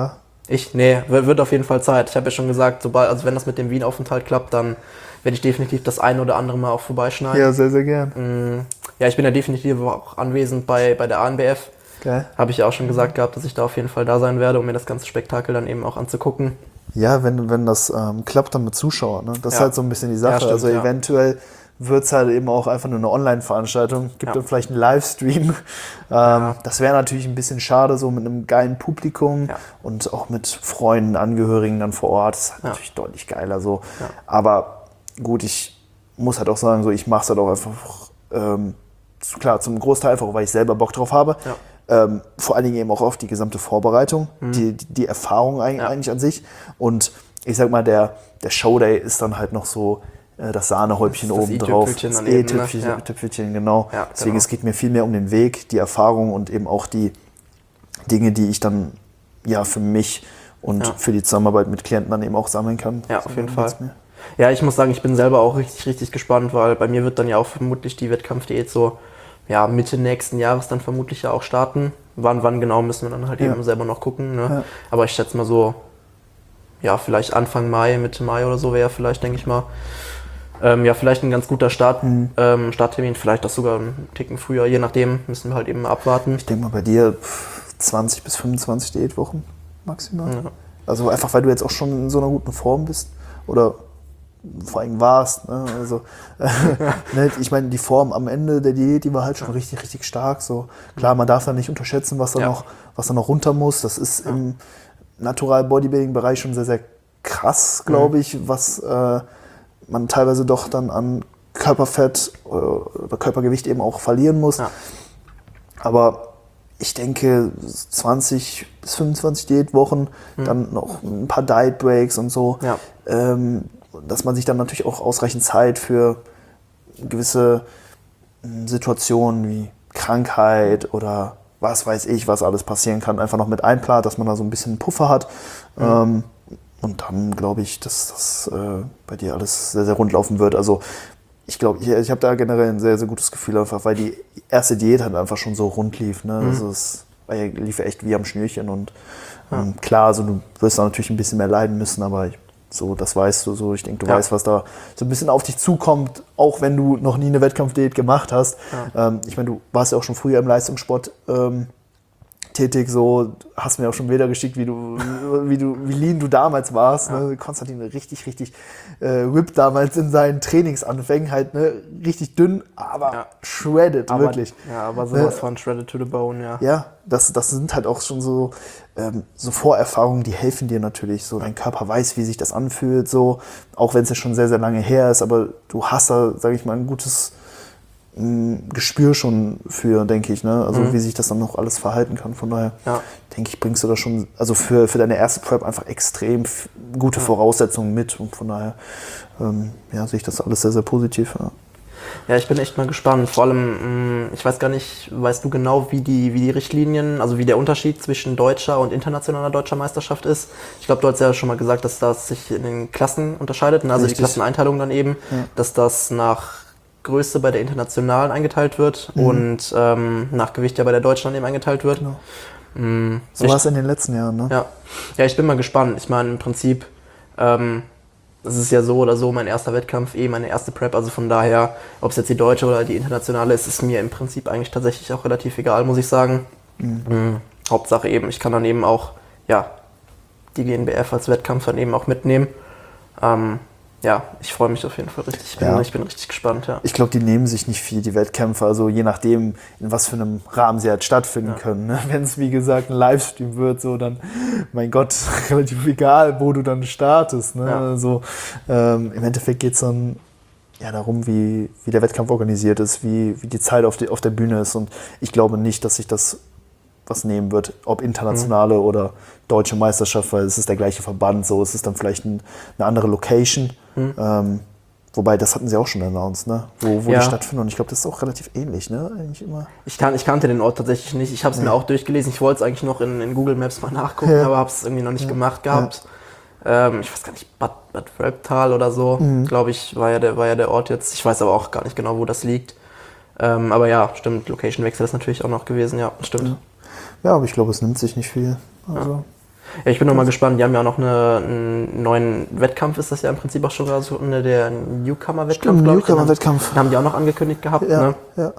Ich? Nee, wird, wird auf jeden Fall Zeit. Ich habe ja schon gesagt, sobald, also wenn das mit dem Wien-Aufenthalt klappt, dann werde ich definitiv das ein oder andere Mal auch vorbeischneiden. Ja, sehr, sehr gern. Ja, ich bin ja definitiv auch anwesend bei, bei der A N B F. Geil. Habe ich ja auch schon gesagt gehabt, dass ich da auf jeden Fall da sein werde, um mir das ganze Spektakel dann eben auch anzugucken. Ja, wenn, wenn das ähm, klappt, dann mit Zuschauern. Ne? Das Ja. ist halt so ein bisschen die Sache. Ja, stimmt, also ja. eventuell wird es halt eben auch einfach nur eine Online-Veranstaltung. Gibt Ja. dann vielleicht einen Livestream. Ähm, Ja. Das wäre natürlich ein bisschen schade, so mit einem geilen Publikum Ja. und auch mit Freunden, Angehörigen dann vor Ort. Das ist halt Ja. natürlich deutlich geiler so. Ja. Aber gut, ich muss halt auch sagen, so ich mache es halt auch einfach, ähm, zu- klar, zum Großteil einfach, weil ich selber Bock drauf habe. Ja. Ähm, vor allen Dingen eben auch auf die gesamte Vorbereitung, die, die, die Erfahrung eigentlich, Ja. eigentlich an sich. Und ich sag mal, der, der Showday ist dann halt noch so äh, das Sahnehäubchen Das ist das oben drauf. i-Tüpfelchen Das dann eben, ne? E-Tüpfelchen, Ja. Tüpfelchen, genau. Ja, Deswegen, genau. es geht mir viel mehr um den Weg, die Erfahrung und eben auch die Dinge, die ich dann ja für mich und Ja. für die Zusammenarbeit mit Klienten dann eben auch sammeln kann. Ja, So, auf jeden darum Fall. geht's mir. Ja, ich muss sagen, ich bin selber auch richtig, richtig gespannt, weil bei mir wird dann ja auch vermutlich die Wettkampfdiät so ja, Mitte nächsten Jahres dann vermutlich ja auch starten. Wann, wann genau müssen wir dann halt Ja. eben selber noch gucken. Ne? Ja. Aber ich schätze mal so, ja, vielleicht Anfang Mai, Mitte Mai oder so wäre vielleicht, denke ich mal, ähm, ja, vielleicht ein ganz guter Start, Mhm. ähm, Starttermin, vielleicht auch sogar einen Ticken früher, je nachdem, müssen wir halt eben mal abwarten. Ich denke mal bei dir pff, zwanzig bis fünfundzwanzig Diätwochen maximal. Ja. Also einfach, weil du jetzt auch schon in so einer guten Form bist oder vor allem warst. Ne? Also, ne? Ich meine, die Form am Ende der Diät, die war halt schon richtig, richtig stark. So. Klar, man darf da nicht unterschätzen, was da, Ja. noch, was da noch runter muss. Das ist im Natural-Bodybuilding-Bereich schon sehr, sehr krass, glaube ich, was äh, man teilweise doch dann an Körperfett oder Körpergewicht eben auch verlieren muss. Ja. Aber ich denke, zwanzig bis fünfundzwanzig Diätwochen, dann noch ein paar Diet Breaks und so, Ja. ähm, dass man sich dann natürlich auch ausreichend Zeit für gewisse ähm, Situationen wie Krankheit oder was weiß ich, was alles passieren kann, einfach noch mit einplant, dass man da so ein bisschen Puffer hat. Ähm, und dann glaube ich, dass das äh, bei dir alles sehr, sehr rund laufen wird. Also ich glaube, ich, ich habe da generell ein sehr, sehr gutes Gefühl einfach, weil die erste Diät halt einfach schon so rund lief. Ne? Mhm. Also es war ja, lief ja echt wie am Schnürchen und ähm, klar, also du wirst da natürlich ein bisschen mehr leiden müssen, aber ich, so, das weißt du so. Ich denke, du Ja. weißt, was da so ein bisschen auf dich zukommt, auch wenn du noch nie eine Wettkampfdiät gemacht hast. Ähm, ich meine, du warst ja auch schon früher im Leistungssport ähm, tätig, so hast mir auch schon Bilder geschickt, wie du, wie du, wie lean du damals warst. Ja. Ne? Konstantin richtig, richtig äh, ripped damals in seinen Trainingsanfängen, halt ne? richtig dünn, aber Ja. shredded, Aber, wirklich. Ja, aber sowas Ne? von shredded to the bone, ja. Ja, das, das sind halt auch schon so, ähm, so Vorerfahrungen, die helfen dir natürlich. So, dein Körper weiß, wie sich das anfühlt, so, auch wenn es ja schon sehr, sehr lange her ist, aber du hast da, sage ich mal, ein gutes ein Gespür schon für, denke ich, ne? Also Mhm. wie sich das dann noch alles verhalten kann. Von daher Ja. denke ich, bringst du da schon, also für, für deine erste Prep einfach extrem f- gute Voraussetzungen mit. Und von daher ähm, ja, sehe ich das alles sehr, sehr positiv. Ja. Ja, ich bin echt mal gespannt. Vor allem, mh, ich weiß gar nicht, weißt du genau, wie die, wie die Richtlinien, also wie der Unterschied zwischen deutscher und internationaler deutscher Meisterschaft ist? Ich glaube, du hast ja schon mal gesagt, dass das sich in den Klassen unterscheidet, ne? Also Richtig. die Klasseneinteilung dann eben, Ja. dass das nach Größe bei der internationalen eingeteilt wird und ähm, nach Gewicht ja bei der deutschen dann eben eingeteilt wird. Genau. Mm, So ich- war es in den letzten Jahren, ne? Ja. Ja, ich bin mal gespannt. Ich meine, im Prinzip, ähm, das ist ja so oder so mein erster Wettkampf, eh meine erste Prep. Also von daher, ob es jetzt die deutsche oder die internationale ist, ist mir im Prinzip eigentlich tatsächlich auch relativ egal, muss ich sagen. Mhm. Hauptsache eben, ich kann dann eben auch, ja, die G N B F als Wettkampf dann eben auch mitnehmen. Ähm, ja, ich freue mich auf jeden Fall richtig. Ich bin, Ja. ich bin richtig gespannt, ja. Ich glaube, die nehmen sich nicht viel, die Wettkämpfe, also je nachdem, in was für einem Rahmen sie halt stattfinden Ja. können. Ne? Wenn es, wie gesagt, ein Livestream wird, so dann, mein Gott, relativ egal, wo du dann startest. Ne? Ja. Also, ähm, im Endeffekt geht es dann ja darum, wie, wie der Wettkampf organisiert ist, wie, wie die Zeit auf, die, auf der Bühne ist. Und ich glaube nicht, dass sich das was nehmen wird, ob internationale Mhm. oder deutsche Meisterschaft, weil es ist der gleiche Verband, so es ist dann vielleicht ein, eine andere Location. Mhm. Ähm, wobei, das hatten sie auch schon announced, ne? wo, wo Ja. die stattfinden. Und ich glaube, das ist auch relativ ähnlich, ne? Eigentlich immer. Ich, kan ich kannte den Ort tatsächlich nicht. Ich habe es mir auch durchgelesen. Ich wollte es eigentlich noch in, in Google Maps mal nachgucken, Ja. aber habe es irgendwie noch nicht gemacht gehabt. Ähm, ich weiß gar nicht, Bad, Bad Wölbtal oder so, glaube ich, war ja, der, war ja der Ort jetzt. Ich weiß aber auch gar nicht genau, wo das liegt. Ähm, aber ja, stimmt, Location-Wechsel ist natürlich auch noch gewesen. Ja, stimmt. Ja, aber ich glaube, es nimmt sich nicht viel. Also, Ja, ich bin noch mal gespannt. Die haben ja auch noch eine, einen neuen Wettkampf, ist das ja im Prinzip auch schon so eine, der Newcomer-Wettkampf, glaube ich. Newcomer-Wettkampf. Den haben die auch noch angekündigt gehabt. Ja, Ne? ja.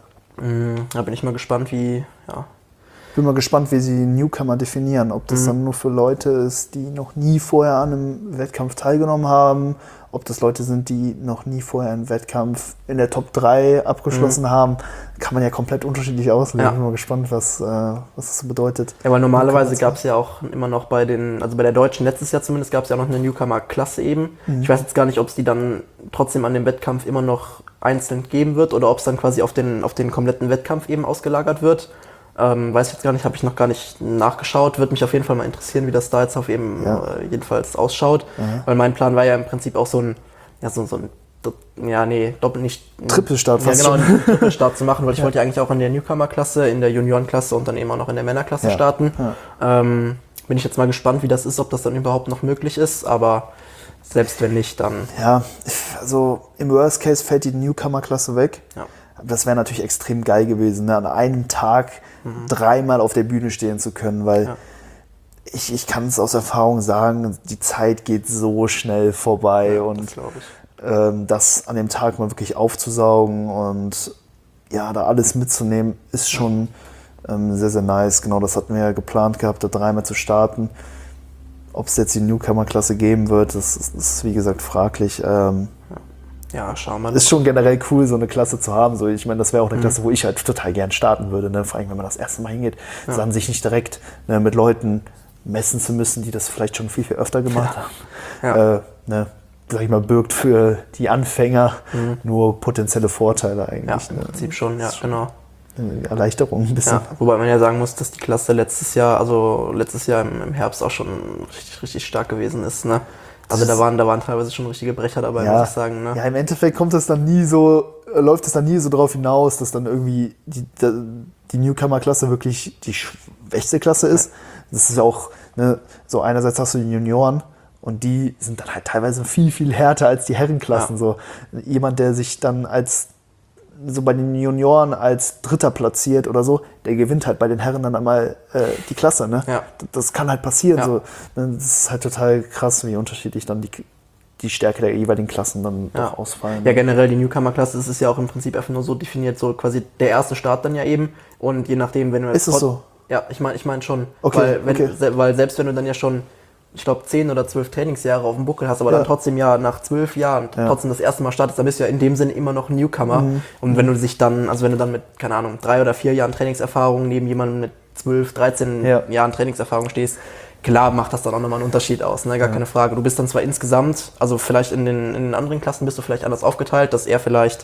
Da bin ich mal gespannt, wie, ja. Bin mal gespannt, wie sie Newcomer definieren. Ob das mhm. dann nur für Leute ist, die noch nie vorher an einem Wettkampf teilgenommen haben. Ob das Leute sind, die noch nie vorher einen Wettkampf in der Top drei abgeschlossen mhm. haben. Kann man ja komplett unterschiedlich auslegen. Ja. Bin mal gespannt, was, äh, was das so bedeutet. Ja, weil normalerweise gab es ja auch immer noch bei den, also bei der Deutschen letztes Jahr zumindest, gab es ja auch noch eine Newcomer-Klasse eben. Mhm. Ich weiß jetzt gar nicht, ob es die dann trotzdem an dem Wettkampf immer noch einzeln geben wird oder ob es dann quasi auf den, auf den kompletten Wettkampf eben ausgelagert wird. Ähm, weiß ich jetzt gar nicht, habe ich noch gar nicht nachgeschaut. Würde mich auf jeden Fall mal interessieren, wie das da jetzt auf eben ja. äh, jedenfalls ausschaut. Mhm. Weil mein Plan war ja im Prinzip auch so ein, ja so, so ein, ja nee, doppelt nicht... Trippelstart fast Ja genau, einen Trippelstart zu machen, weil ich ja. wollte ja eigentlich auch in der Newcomer-Klasse, in der Juniorenklasse und dann eben auch noch in der Männerklasse ja. starten. Ja. Ähm, bin ich jetzt mal gespannt, wie das ist, ob das dann überhaupt noch möglich ist, aber selbst wenn nicht, dann... Ja, also im Worst Case fällt die Newcomer-Klasse weg. Ja. Das wäre natürlich extrem geil gewesen, ne? An einem Tag mhm. dreimal auf der Bühne stehen zu können, weil ja. ich, ich kann es aus Erfahrung sagen, die Zeit geht so schnell vorbei ja, und das, ähm, das an dem Tag mal wirklich aufzusaugen und ja, da alles mitzunehmen, ist schon ähm, sehr, sehr nice. Genau, das hatten wir ja geplant gehabt, da dreimal zu starten. Ob es jetzt die Newcomer-Klasse geben wird, das ist, das ist wie gesagt fraglich. Ähm, ja. Ja, schauen wir mal. Ist schon generell cool, so eine Klasse zu haben. So, ich meine, das wäre auch eine Klasse, mhm. wo ich halt total gern starten würde. Ne? Vor allem, wenn man das erste Mal hingeht, ja. ist an sich nicht direkt ne, mit Leuten messen zu müssen, die das vielleicht schon viel, viel öfter gemacht haben. Ja. Ja. Äh, ne, sag ich mal, birgt für die Anfänger mhm. nur potenzielle Vorteile eigentlich. Ja, im ne? Prinzip schon, ja, genau. Eine Erleichterung ein bisschen. Ja, wobei man ja sagen muss, dass die Klasse letztes Jahr, also letztes Jahr im, im Herbst auch schon richtig, richtig stark gewesen ist, ne? Also da waren, da waren teilweise schon richtige Brecher dabei, ja, muss ich sagen. Ne? Ja, im Endeffekt kommt es dann nie so, läuft es dann nie so drauf hinaus, dass dann irgendwie die, die Newcomer-Klasse wirklich die schwächste Klasse ist. Ja. Das ist ja auch, ne, so einerseits hast du die Junioren und die sind dann halt teilweise viel, viel härter als die Herrenklassen. Ja. So jemand, der sich dann als so bei den Junioren als Dritter platziert oder so, der gewinnt halt bei den Herren dann einmal äh, die Klasse. Ne? Ja. Das kann halt passieren. Ja. So. Das ist halt total krass, wie unterschiedlich dann die, die Stärke der jeweiligen Klassen dann ja. doch ausfallen. Ja, generell die Newcomer-Klasse ist es ja auch im Prinzip einfach nur so definiert, so quasi der erste Start dann ja eben. Und je nachdem, wenn du... Ist es so? Ja, ich meine ich mein schon. Okay, weil, wenn, okay. se, weil selbst wenn du dann ja schon... ich glaube, zehn oder zwölf Trainingsjahre auf dem Buckel hast, aber ja. dann trotzdem ja nach zwölf Jahren ja. trotzdem das erste Mal startest, dann bist du ja in dem Sinne immer noch ein Newcomer. Mhm. Und wenn du sich dann, also wenn du dann mit, keine Ahnung, drei oder vier Jahren Trainingserfahrung neben jemandem mit zwölf, dreizehn ja. Jahren Trainingserfahrung stehst, klar macht das dann auch nochmal einen Unterschied aus, ne? Gar ja. keine Frage. Du bist dann zwar insgesamt, also vielleicht in den, in den anderen Klassen bist du vielleicht anders aufgeteilt, dass er vielleicht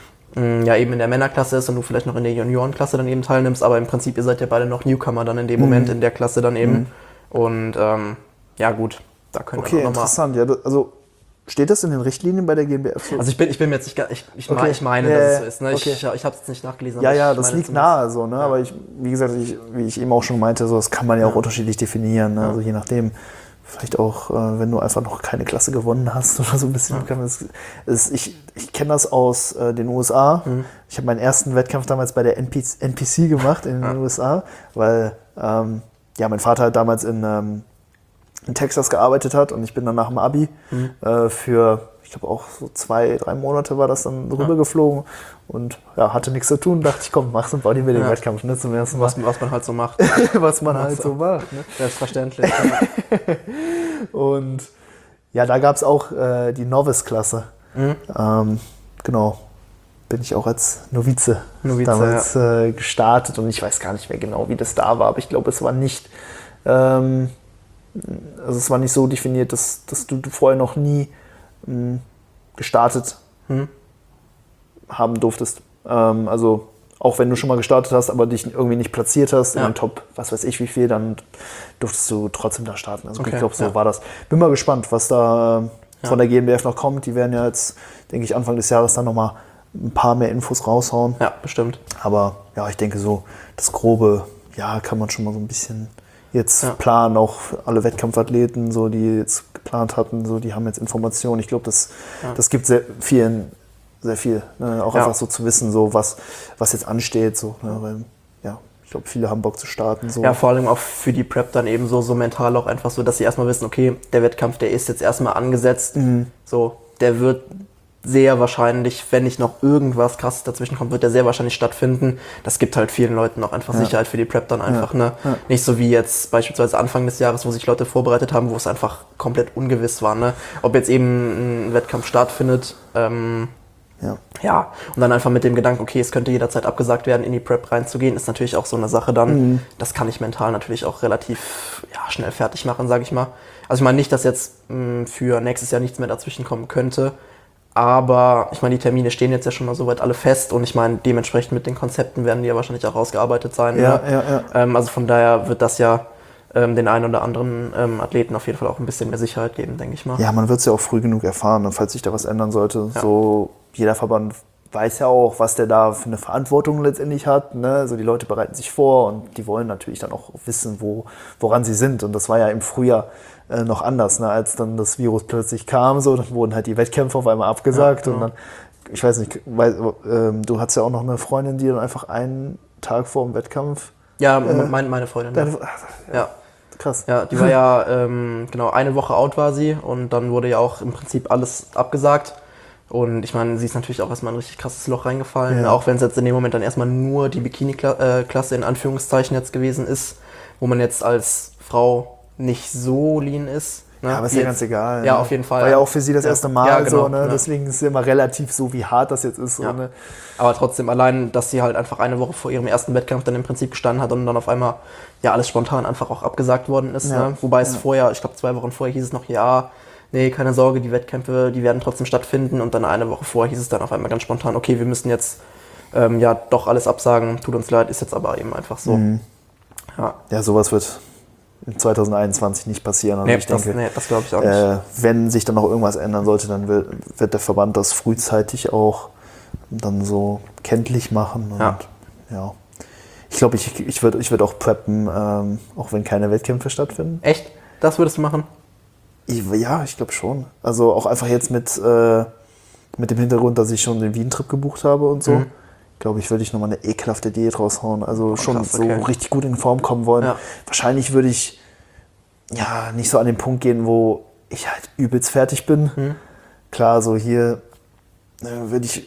mh, ja eben in der Männerklasse ist und du vielleicht noch in der Juniorenklasse dann eben teilnimmst, aber im Prinzip ihr seid ja beide noch Newcomer dann in dem mhm. Moment in der Klasse dann eben. Mhm. Und ähm, ja gut. Da können okay, wir noch interessant. Ja, also steht das in den Richtlinien bei der GmbF so? Also ich bin, ich bin mir jetzt nicht, ich, ich, okay. ich meine, yeah, dass es so ist. Ne? Okay. Ich, ich habe es jetzt nicht nachgelesen. Ja, ja, das liegt nahe so. Ne? Ja. Aber ich, wie gesagt, ich, wie ich eben auch schon meinte, so, das kann man ja, ja. auch unterschiedlich definieren. Ne? Ja. Also je nachdem, vielleicht auch, äh, wenn du einfach noch keine Klasse gewonnen hast oder so ein bisschen. Ja. Das, das, ich ich kenne das aus äh, den U S A. Mhm. Ich habe meinen ersten Wettkampf damals bei der N P C gemacht in den ja. U S A, weil ähm, ja, mein Vater hat damals in... Ähm, in Texas gearbeitet hat und ich bin dann nach dem Abi mhm. äh, für, ich glaube auch so zwei, drei Monate war das dann rübergeflogen und ja, hatte nichts zu tun, dachte ich, komm, mach's und Bodybuilding ja. Wettkampf, ne, zum ersten Mal. Was, was man halt so macht. was man halt so macht. Ne? Selbstverständlich. Und ja, da gab es auch äh, die Novice-Klasse. Mhm. Ähm, genau, bin ich auch als Novize, Novize damals ja. äh, gestartet und ich weiß gar nicht mehr genau, wie das da war, aber ich glaube, es war nicht... Ähm, Also es war nicht so definiert, dass, dass du vorher noch nie mh, gestartet hm. haben durftest. Ähm, also auch wenn du schon mal gestartet hast, aber dich irgendwie nicht platziert hast, ja. in einem Top, was weiß ich wie viel, dann durftest du trotzdem da starten. Also okay. ich glaube, so ja. war das. Bin mal gespannt, was da ja. von der G m B F noch kommt. Die werden ja jetzt, denke ich, Anfang des Jahres dann nochmal ein paar mehr Infos raushauen. Ja, bestimmt. Aber ja, ich denke so, das Grobe, ja, kann man schon mal so ein bisschen... jetzt ja. planen, auch alle Wettkampfathleten, so, die jetzt geplant hatten, so, die haben jetzt Informationen. Ich glaube, das, ja. das gibt sehr vielen, sehr viel. Ne? Auch ja. einfach so zu wissen, so, was, was jetzt ansteht. So, ne? Weil, ja, Ich glaube, viele haben Bock zu starten. So. Ja, vor allem auch für die Prep dann eben so, so mental auch einfach so, dass sie erstmal wissen, okay, der Wettkampf, der ist jetzt erstmal angesetzt. Mhm. So, der wird sehr wahrscheinlich, wenn nicht noch irgendwas Krasses dazwischen kommt, wird der sehr wahrscheinlich stattfinden. Das gibt halt vielen Leuten auch einfach Ja. Sicherheit für die Prep dann einfach. Ja. Ne? Ja. Nicht so wie jetzt beispielsweise Anfang des Jahres, wo sich Leute vorbereitet haben, wo es einfach komplett ungewiss war. Ne? Ob jetzt eben ein Wettkampf stattfindet. Ähm, Ja. ja, und dann einfach mit dem Gedanken, okay, es könnte jederzeit abgesagt werden, in die Prep reinzugehen, ist natürlich auch so eine Sache dann. Mhm. Das kann ich mental natürlich auch relativ ja, schnell fertig machen, sage ich mal. Also ich meine nicht, dass jetzt mh, für nächstes Jahr nichts mehr dazwischen kommen könnte, aber ich meine, die Termine stehen jetzt ja schon mal soweit alle fest und ich meine, dementsprechend mit den Konzepten werden die ja wahrscheinlich auch ausgearbeitet sein. Ja, ne? ja, ja. Ähm, also von daher wird das ja ähm, den einen oder anderen ähm, Athleten auf jeden Fall auch ein bisschen mehr Sicherheit geben, denke ich mal. Ja, man wird es ja auch früh genug erfahren, und falls sich da was ändern sollte. Ja. So, jeder Verband weiß ja auch, was der da für eine Verantwortung letztendlich hat. Ne? Also die Leute bereiten sich vor und die wollen natürlich dann auch wissen, wo, woran sie sind. Und das war ja im Frühjahr äh, noch anders, ne? Als dann das Virus plötzlich kam. So, dann wurden halt die Wettkämpfe auf einmal abgesagt. Ja, und genau. dann, ich weiß nicht, weil, ähm, du hattest ja auch noch eine Freundin, die dann einfach einen Tag vor dem Wettkampf... Ja, Äh, meine, meine Freundin. Deine, ja. ja. ja. Krass. Ja, die war ja, ähm, genau, eine Woche out war sie und dann wurde ja auch im Prinzip alles abgesagt. Und ich meine, sie ist natürlich auch erstmal in ein richtig krasses Loch reingefallen, Ja. auch wenn es jetzt in dem Moment dann erstmal nur die Bikini-Klasse in Anführungszeichen jetzt gewesen ist, wo man jetzt als Frau nicht so lean ist. Ne? Ja, aber ist Wie ja jetzt- ganz egal. Ja, ne? auf jeden Fall. War ja auch für sie das Ja. erste Mal Ja, genau, so, ne? ja. Deswegen ist es immer relativ so, wie hart das jetzt ist. So, Ja. ne? Aber trotzdem allein, dass sie halt einfach eine Woche vor ihrem ersten Wettkampf dann im Prinzip gestanden hat und dann auf einmal ja alles spontan einfach auch abgesagt worden ist. Ja. Ne? Wobei es Ja. vorher, ich glaube zwei Wochen vorher hieß es noch, ja, nee, keine Sorge, die Wettkämpfe, die werden trotzdem stattfinden. Und dann eine Woche vorher hieß es dann auf einmal ganz spontan, okay, wir müssen jetzt ähm, ja doch alles absagen, tut uns leid, ist jetzt aber eben einfach so. Mhm. Ja, Ja, sowas wird in zwanzig einundzwanzig nicht passieren. Also nee, ich das, denke, nee, das glaube ich auch nicht. äh, wenn sich dann noch irgendwas ändern sollte, dann wird, wird der Verband das frühzeitig auch dann so kenntlich machen. Und, Ja. ja. Ich glaube, ich, ich würde ich würd auch preppen, ähm, auch wenn keine Wettkämpfe stattfinden. Echt? Das würdest du machen? Ich, ja, ich glaube schon. Also auch einfach jetzt mit, äh, mit dem Hintergrund, dass ich schon den Wien-Trip gebucht habe und so. Mhm. Glaube ich, würde ich nochmal eine ekelhafte Diät raushauen. Also schon krass, so okay. richtig gut in Form kommen wollen. Ja. Wahrscheinlich würde ich ja nicht so an den Punkt gehen, wo ich halt übelst fertig bin. Mhm. Klar, so hier äh, würde ich,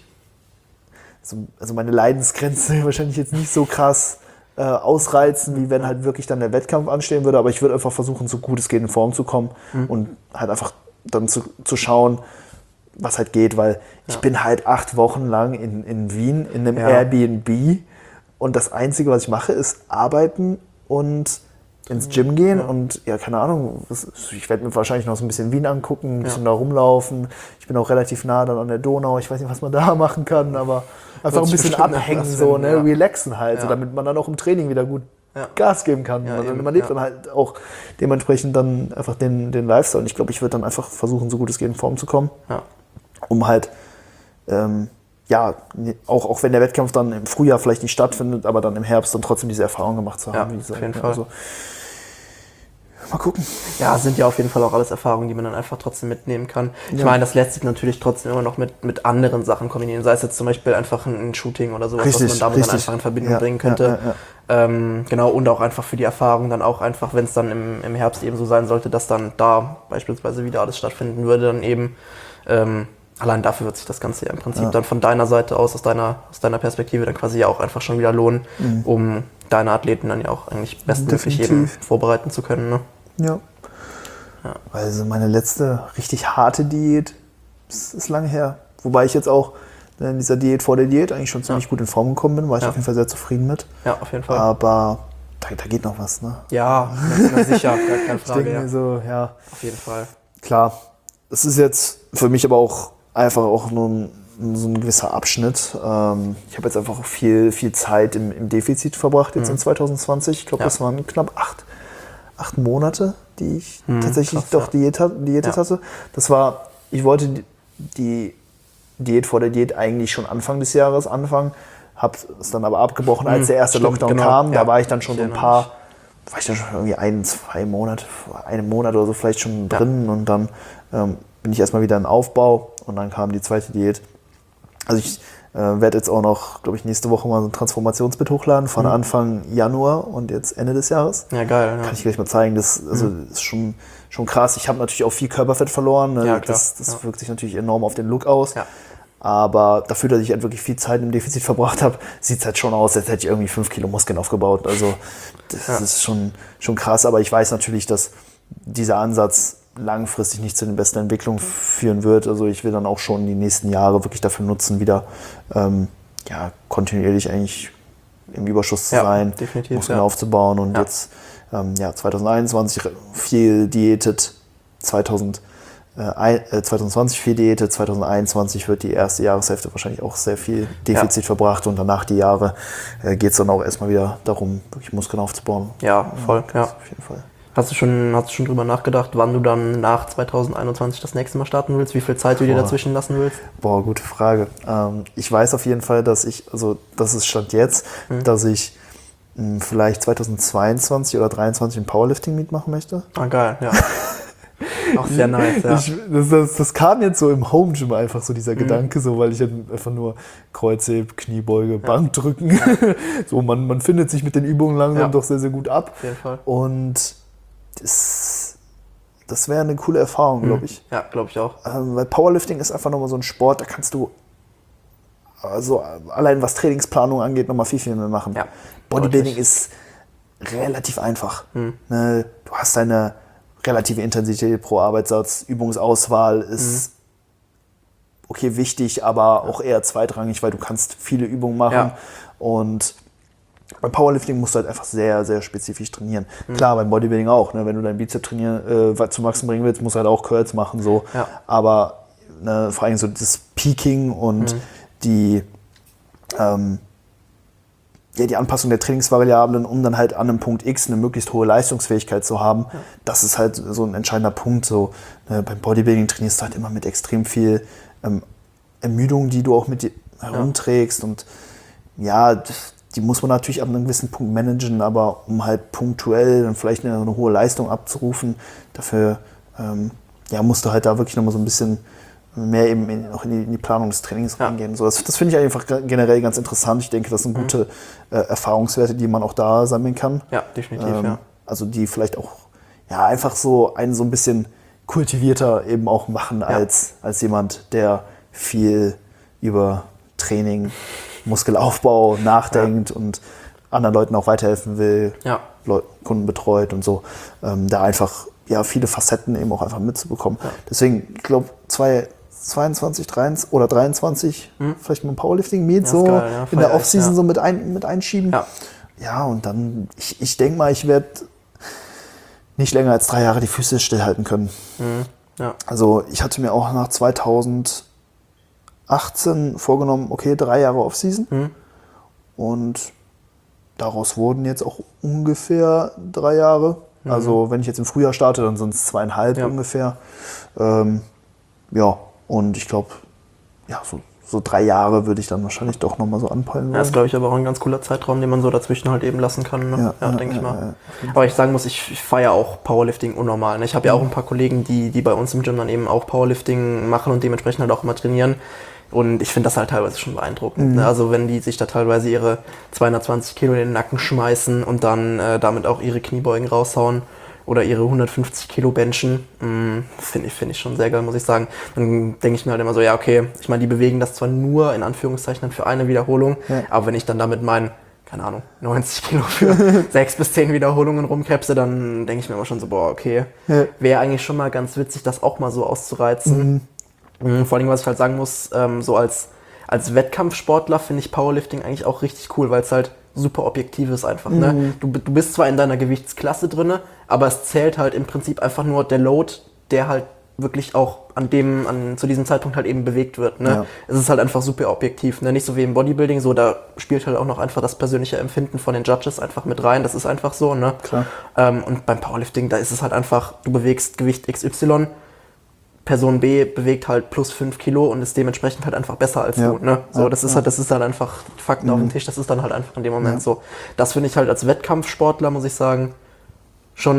so, also meine Leidensgrenze wahrscheinlich jetzt nicht so krass äh, ausreizen, wie wenn halt wirklich dann der Wettkampf anstehen würde. Aber ich würde einfach versuchen, so gut es geht in Form zu kommen Mhm. und halt einfach dann zu, zu schauen, was halt geht, weil ich Ja. bin halt acht Wochen lang in, in Wien in einem Ja. Airbnb und das Einzige, was ich mache, ist arbeiten und ins Gym gehen und ja, keine Ahnung, was- ich werde mir wahrscheinlich noch so ein bisschen Wien angucken, ein bisschen da rumlaufen. Ich bin auch relativ nah dann an der Donau, ich weiß nicht, was man da machen kann, aber einfach ein sich bisschen bestimmt abhängen, etwas so, finden, ne, ja. relaxen halt, so, Ja. damit man dann auch im Training wieder gut Ja. Gas geben kann. Ja, man, eben, man lebt ja. dann halt auch dementsprechend dann einfach den, den Lifestyle. Und ich glaube, ich würde dann einfach versuchen, so gut es geht in Form zu kommen, Ja. um halt, ähm, ja, auch, auch wenn der Wettkampf dann im Frühjahr vielleicht nicht stattfindet, aber dann im Herbst dann trotzdem diese Erfahrung gemacht zu haben. Ja, wie auf gesagt. jeden Ja, Fall. also, mal gucken. Ja, sind ja auf jeden Fall auch alles Erfahrungen, die man dann einfach trotzdem mitnehmen kann. Ich Ja. meine, das lässt sich natürlich trotzdem immer noch mit, mit anderen Sachen kombinieren, sei es jetzt zum Beispiel einfach ein, ein Shooting oder sowas, Richtig, was man damit richtig. dann einfach in Verbindung Ja, bringen könnte. ja, ja, ja. Ähm, genau, und auch einfach für die Erfahrung dann auch einfach, wenn es dann im, im Herbst eben so sein sollte, dass dann da beispielsweise wieder alles stattfinden würde, dann eben ähm, allein dafür wird sich das Ganze ja im Prinzip Ja. dann von deiner Seite aus, aus deiner, aus deiner Perspektive dann quasi ja auch einfach schon wieder lohnen, Mhm. um deine Athleten dann ja auch eigentlich bestmöglich eben Definitiv. vorbereiten zu können. Ne? Ja. Ja. Also meine letzte richtig harte Diät ist, ist lange her. Wobei ich jetzt auch in dieser Diät vor der Diät eigentlich schon ziemlich Ja. gut in Form gekommen bin, war ich Ja. auf jeden Fall sehr zufrieden mit. Ja, auf jeden Fall. Aber da, da geht noch was, ne? Ja, na, sicher, gar keine Ich Frage. denke Ja. mir so, ja, Auf jeden Fall. klar. Es ist jetzt für mich aber auch einfach auch nur ein, so ein gewisser Abschnitt. Ähm, ich habe jetzt einfach auch viel, viel Zeit im, im Defizit verbracht, jetzt Mhm. in zwanzig zwanzig. Ich glaube, Ja. das waren knapp acht, acht Monate, die ich Mhm, tatsächlich krass, doch ja. Diät, hat- diätet Ja. hatte. Das war, ich wollte die, die Diät vor der Diät eigentlich schon Anfang des Jahres anfangen, habe es dann aber abgebrochen, als Mhm, der erste stimmt, Lockdown genau. kam. Da Ja. war ich dann schon Ich so ein erinnere paar, war ich dann schon irgendwie ein, zwei Monate, einen Monat oder so vielleicht schon Ja. drin und dann ähm, bin ich erstmal wieder in Aufbau und dann kam die zweite Diät. Also ich Äh, werde jetzt auch noch, glaube ich, nächste Woche mal so ein Transformationsbit hochladen von mhm. Anfang Januar und jetzt Ende des Jahres. Ja, geil. Ja. Kann ich gleich mal zeigen. Das also, mhm. ist schon, schon krass. Ich habe natürlich auch viel Körperfett verloren. Ne? Ja, klar. Das, das ja. wirkt sich natürlich enorm auf den Look aus. Ja. Aber dafür, dass ich halt wirklich viel Zeit im Defizit verbracht habe, sieht es halt schon aus, als hätte ich irgendwie fünf Kilo Muskeln aufgebaut. Also das ja. ist schon, schon krass. Aber ich weiß natürlich, dass dieser Ansatz langfristig nicht zu den besten Entwicklungen führen wird. Also ich will dann auch schon die nächsten Jahre wirklich dafür nutzen, wieder ähm, ja, kontinuierlich eigentlich im Überschuss zu ja, sein, definitiv, Muskeln ja. aufzubauen und ja. jetzt ähm, ja, zwanzig einundzwanzig viel diätet, zweitausend, äh, zwanzig zwanzig viel diätet, zwanzig einundzwanzig wird die erste Jahreshälfte wahrscheinlich auch sehr viel Defizit ja. verbracht und danach die Jahre äh, geht es dann auch erstmal wieder darum, wirklich Muskeln aufzubauen. Ja, voll, ja. Auf jeden Fall. Hast du schon, hast du schon drüber nachgedacht, wann du dann nach zwanzig einundzwanzig das nächste Mal starten willst? Wie viel Zeit du dir Boah. dazwischen lassen willst? Boah, gute Frage. Ähm, ich weiß auf jeden Fall, dass ich, also das ist Stand jetzt, mhm. dass ich mh, vielleicht zwanzig zweiundzwanzig oder dreiundzwanzig ein Powerlifting-Meet machen möchte. Ah, geil, ja. Auch sehr nice, ja. Ich, das, das, das kam jetzt so im Home Gym einfach so dieser mhm. Gedanke, so, weil ich einfach nur Kreuzheb, Kniebeuge, ja. Bankdrücken, ja. so man, man findet sich mit den Übungen langsam ja. doch sehr, sehr gut ab. Auf jeden Fall. Und das, das wäre eine coole Erfahrung, glaube ich. Ja, glaube ich auch. Ähm, weil Powerlifting ist einfach nochmal so ein Sport, da kannst du also allein was Trainingsplanung angeht, nochmal viel, viel mehr machen. Ja, Bodybuilding deutlich. ist relativ einfach. Mhm. Ne, du hast deine relative Intensität pro Arbeitssatz, Übungsauswahl ist mhm. okay wichtig, aber auch eher zweitrangig, weil du kannst viele Übungen machen ja. und beim Powerlifting musst du halt einfach sehr, sehr spezifisch trainieren. Mhm. Klar, beim Bodybuilding auch. Ne? Wenn du deinen Bizep trainieren, äh, zum Maximum bringen willst, musst du halt auch Curls machen. So. Ja. Aber ne, vor allem so das Peaking und mhm. die, ähm, ja, die Anpassung der Trainingsvariablen, um dann halt an einem Punkt X eine möglichst hohe Leistungsfähigkeit zu haben, ja. das ist halt so ein entscheidender Punkt. So, ne? Beim Bodybuilding trainierst du halt immer mit extrem viel ähm, Ermüdung, die du auch mit dir herumträgst. Ja. Und ja, die muss man natürlich ab einem gewissen Punkt managen, aber um halt punktuell dann vielleicht eine, eine hohe Leistung abzurufen, dafür ähm, ja, musst du halt da wirklich nochmal so ein bisschen mehr eben in, auch in, die, in die Planung des Trainings ja. reingehen. So, das das finde ich einfach generell ganz interessant. Ich denke, das sind gute mhm. äh, Erfahrungswerte, die man auch da sammeln kann. Ja, definitiv, ähm, ja. Also die vielleicht auch ja, einfach so einen so ein bisschen kultivierter eben auch machen ja. als, als jemand, der viel über Training, Muskelaufbau nachdenkt ja. und anderen Leuten auch weiterhelfen will, ja. Leute, Kunden betreut und so, ähm, da einfach ja, viele Facetten eben auch einfach mitzubekommen. Ja. Deswegen, ich glaube, zweiundzwanzig, dreiundzwanzig oder dreiundzwanzig hm. vielleicht mal ein Powerlifting-Meet ja, so geil, ja, in der Offseason ja. so mit, ein, mit einschieben. Ja. ja, und dann, ich, ich denke mal, ich werde nicht länger als drei Jahre die Füße stillhalten können. Mhm. Ja. Also ich hatte mir auch nach zweitausendachtzehn vorgenommen, okay, drei Jahre Offseason. Mhm. Und daraus wurden jetzt auch ungefähr drei Jahre. Mhm. Also wenn ich jetzt im Frühjahr starte, dann sind es zweieinhalb ja. ungefähr. Ähm, ja, und ich glaube, ja, so, so drei Jahre würde ich dann wahrscheinlich doch nochmal so anpeilen wollen. Ja, das ist, glaube ich, aber auch ein ganz cooler Zeitraum, den man so dazwischen halt eben lassen kann. Ne? Ja, ja, ja, denke ja, ich mal. Ja, ja. Aber ich sagen muss, ich, ich feiere auch Powerlifting unnormal. Ne? Ich habe ja auch ein paar Kollegen, die, die bei uns im Gym dann eben auch Powerlifting machen und dementsprechend halt auch immer trainieren. Und ich finde das halt teilweise schon beeindruckend. Mhm. Ne? Also wenn die sich da teilweise ihre zweihundertzwanzig Kilo in den Nacken schmeißen und dann äh, damit auch ihre Kniebeugen raushauen oder ihre hundertfünfzig Kilo benchen, finde ich, find ich schon sehr geil, muss ich sagen. Dann denke ich mir halt immer so, ja okay, ich meine, die bewegen das zwar nur in Anführungszeichen für eine Wiederholung, ja. aber wenn ich dann damit meinen, keine Ahnung, neunzig Kilo für sechs bis zehn Wiederholungen rumkrebse, dann denke ich mir immer schon so, boah, okay, ja. wäre eigentlich schon mal ganz witzig, das auch mal so auszureizen. Mhm. Vor allem, was ich halt sagen muss, ähm, so als, als Wettkampfsportler finde ich Powerlifting eigentlich auch richtig cool, weil es halt super objektiv ist einfach. Mhm. Ne? Du, du bist zwar in deiner Gewichtsklasse drin, aber es zählt halt im Prinzip einfach nur der Load, der halt wirklich auch an dem, an, zu diesem Zeitpunkt halt eben bewegt wird. Ne? Ja. Es ist halt einfach super objektiv. Ne? Nicht so wie im Bodybuilding, so da spielt halt auch noch einfach das persönliche Empfinden von den Judges einfach mit rein. Das ist einfach so. Ne? Klar. Ähm, und beim Powerlifting, da ist es halt einfach, du bewegst Gewicht X Y, Person B bewegt halt plus fünf Kilo und ist dementsprechend halt einfach besser als ja. du. Ne? So, ja, das ist ja. halt, das ist halt einfach Fakten mhm. auf dem Tisch, das ist dann halt einfach in dem Moment ja. so. Das finde ich halt als Wettkampfsportler, muss ich sagen, schon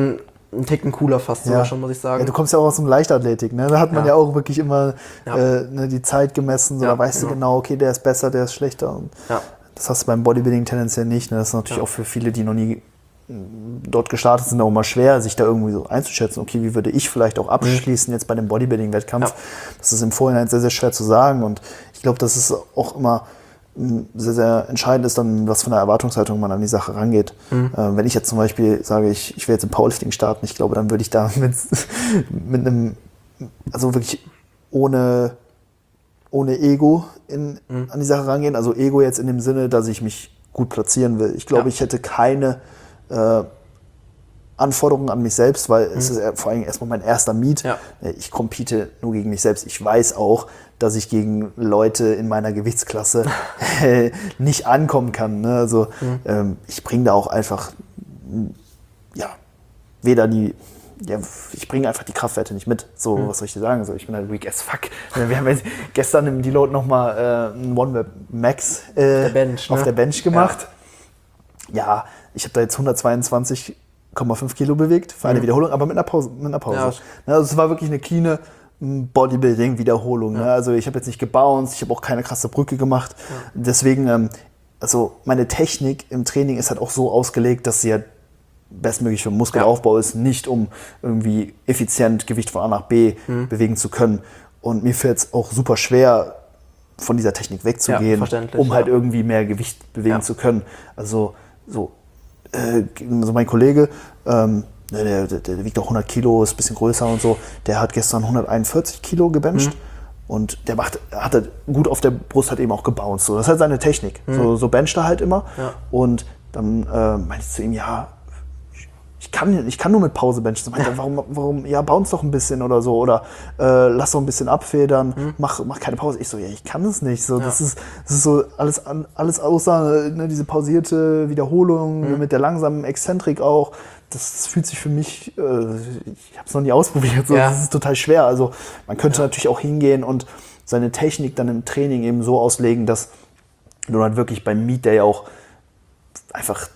ein Ticken cooler fast sogar Ja. schon, muss ich sagen. Ja, du kommst ja auch aus dem Leichtathletik, ne? Da hat man ja, Ja. auch wirklich immer Ja. äh, ne, die Zeit gemessen, so, Ja, da weißt genau. du genau, okay, der ist besser, der ist schlechter. Und Ja. das hast du beim Bodybuilding tendenziell nicht. Ne? Das ist natürlich Ja. auch für viele, die noch nie dort gestartet sind, auch immer schwer, sich da irgendwie so einzuschätzen, okay, wie würde ich vielleicht auch abschließen jetzt bei dem Bodybuilding-Wettkampf. Ja. Das ist im Vorhinein sehr, sehr schwer zu sagen und ich glaube, dass es auch immer m, sehr, sehr entscheidend ist, dann, was von der Erwartungshaltung man an die Sache rangeht. Mhm. Äh, wenn ich jetzt zum Beispiel sage, ich, ich will jetzt im Powerlifting starten, ich glaube, dann würde ich da mit, mit einem, also wirklich ohne, ohne Ego in, Mhm. an die Sache rangehen. Also Ego jetzt in dem Sinne, dass ich mich gut platzieren will. Ich glaube, Ja. ich hätte keine äh, Anforderungen an mich selbst, weil es ist ja vor allem erstmal mein erster Meet. Ja. Ich compete nur gegen mich selbst. Ich weiß auch, dass ich gegen Leute in meiner Gewichtsklasse äh, nicht ankommen kann. Ne? Also Mhm. ähm, ich bringe da auch einfach, m, ja, weder die, ja, ich bringe einfach die Kraftwerte nicht mit. So, Mhm. was soll ich dir sagen? So, ich bin halt weak as fuck. Wir haben jetzt gestern im Deload nochmal äh, einen One-Rep Max äh, der Bench, auf ne? der Bench gemacht. Ja, ich habe da jetzt hundertzweiundzwanzig Komma fünf Kilo bewegt für eine Mhm. Wiederholung, aber mit einer Pause. Mit einer Pause. Ja. Ne, also es war wirklich eine cleane Bodybuilding-Wiederholung. Ne? Also ich habe jetzt nicht gebounced, ich habe auch keine krasse Brücke gemacht. Deswegen, ähm, also meine Technik im Training ist halt auch so ausgelegt, dass sie halt bestmöglich für Muskelaufbau ist, nicht um irgendwie effizient Gewicht von A nach B Mhm. bewegen zu können. Und mir fällt es auch super schwer, von dieser Technik Ja, wegzugehen, verständlich, um halt ja. irgendwie mehr Gewicht bewegen Ja. zu können. Also so, äh, so mein Kollege, ähm, der, der, der wiegt auch hundert Kilo, ist ein bisschen größer und so, der hat gestern hunderteinundvierzig Kilo gebencht. Mhm. Und der macht, hat halt gut auf der Brust halt eben auch gebounced. So, das ist halt seine Technik. So, so bencht er halt immer. Ja. Und dann äh, meinte ich zu ihm, ja, ich kann, ich kann nur mit Pause benchen. So meinte er, warum, warum, ja, bounce doch ein bisschen oder so. Oder äh, lass doch ein bisschen abfedern, mach, mach keine Pause. Ich so, ja, ich kann es nicht. So, das, ist, das ist so alles, an, alles außer ne, diese pausierte Wiederholung mit der langsamen Exzentrik auch. Das fühlt sich für mich, äh, ich habe es noch nie ausprobiert, so. Ja. Das ist total schwer. Also man könnte natürlich auch hingehen und seine Technik dann im Training eben so auslegen, dass du dann wirklich beim Meet Day auch einfach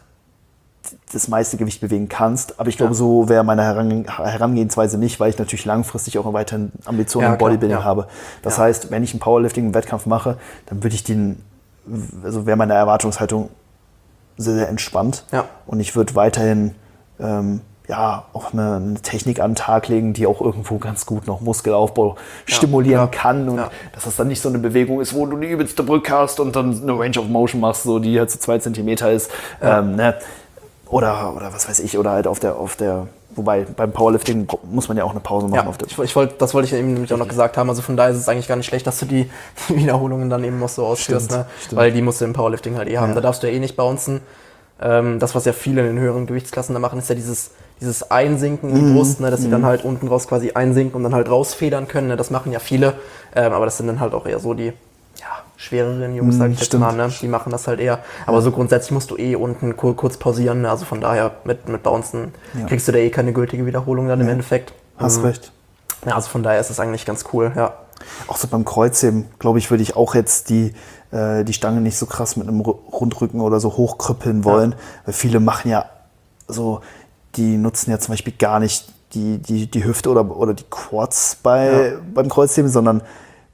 das meiste Gewicht bewegen kannst. Aber ich glaube, Ja. so wäre meine Herange- Herangehensweise nicht, weil ich natürlich langfristig auch weiterhin Ambitionen Ja, im klar, Bodybuilding ja. habe. Das Ja. heißt, wenn ich einen Powerlifting-Wettkampf mache, dann würde ich den, also wäre meine Erwartungshaltung sehr, sehr entspannt. Ja. Und ich würde weiterhin ähm, ja, auch eine, eine Technik an den Tag legen, die auch irgendwo ganz gut noch Muskelaufbau stimulieren ja. kann. Und Ja. dass das dann nicht so eine Bewegung ist, wo du die übelste Brücke hast und dann eine Range of Motion machst, so, die halt so zwei Zentimeter ist. Ja. Ähm, ne? Oder, oder was weiß ich, oder halt auf der, auf der, wobei beim Powerlifting muss man ja auch eine Pause machen. Ja, auf der, ich, ich wollt, das wollte ich eben nämlich auch noch gesagt haben. Also von daher ist es eigentlich gar nicht schlecht, dass du die, die Wiederholungen dann eben noch so ausführst, Stimmt, ne? stimmt. Weil die musst du im Powerlifting halt eh haben. Ja. Da darfst du ja eh nicht bouncen. Ähm, das, was ja viele in den höheren Gewichtsklassen da machen, ist ja dieses, dieses Einsinken in die Brust, ne? Dass sie dann halt unten raus quasi einsinken und dann halt rausfedern können. Ne? Das machen ja viele. Ähm, aber das sind dann halt auch eher so die ja, schwereren Jungs, sag ich jetzt stimmt. mal. Ne? Die machen das halt eher. Aber so grundsätzlich musst du eh unten kur kurz pausieren. Ne? Also von daher mit, mit Bouncen Ja. kriegst du da eh keine gültige Wiederholung dann im Endeffekt. Hast Mhm. recht. Ja, also von daher ist es eigentlich ganz cool, ja. Auch so beim Kreuzheben, glaube ich, würde ich auch jetzt die, äh, die Stange nicht so krass mit einem Ru- Rundrücken oder so hochkrüppeln wollen. Weil viele machen ja so, die nutzen ja zum Beispiel gar nicht die, die, die Hüfte oder, oder die Quads bei, Ja. beim Kreuzheben, sondern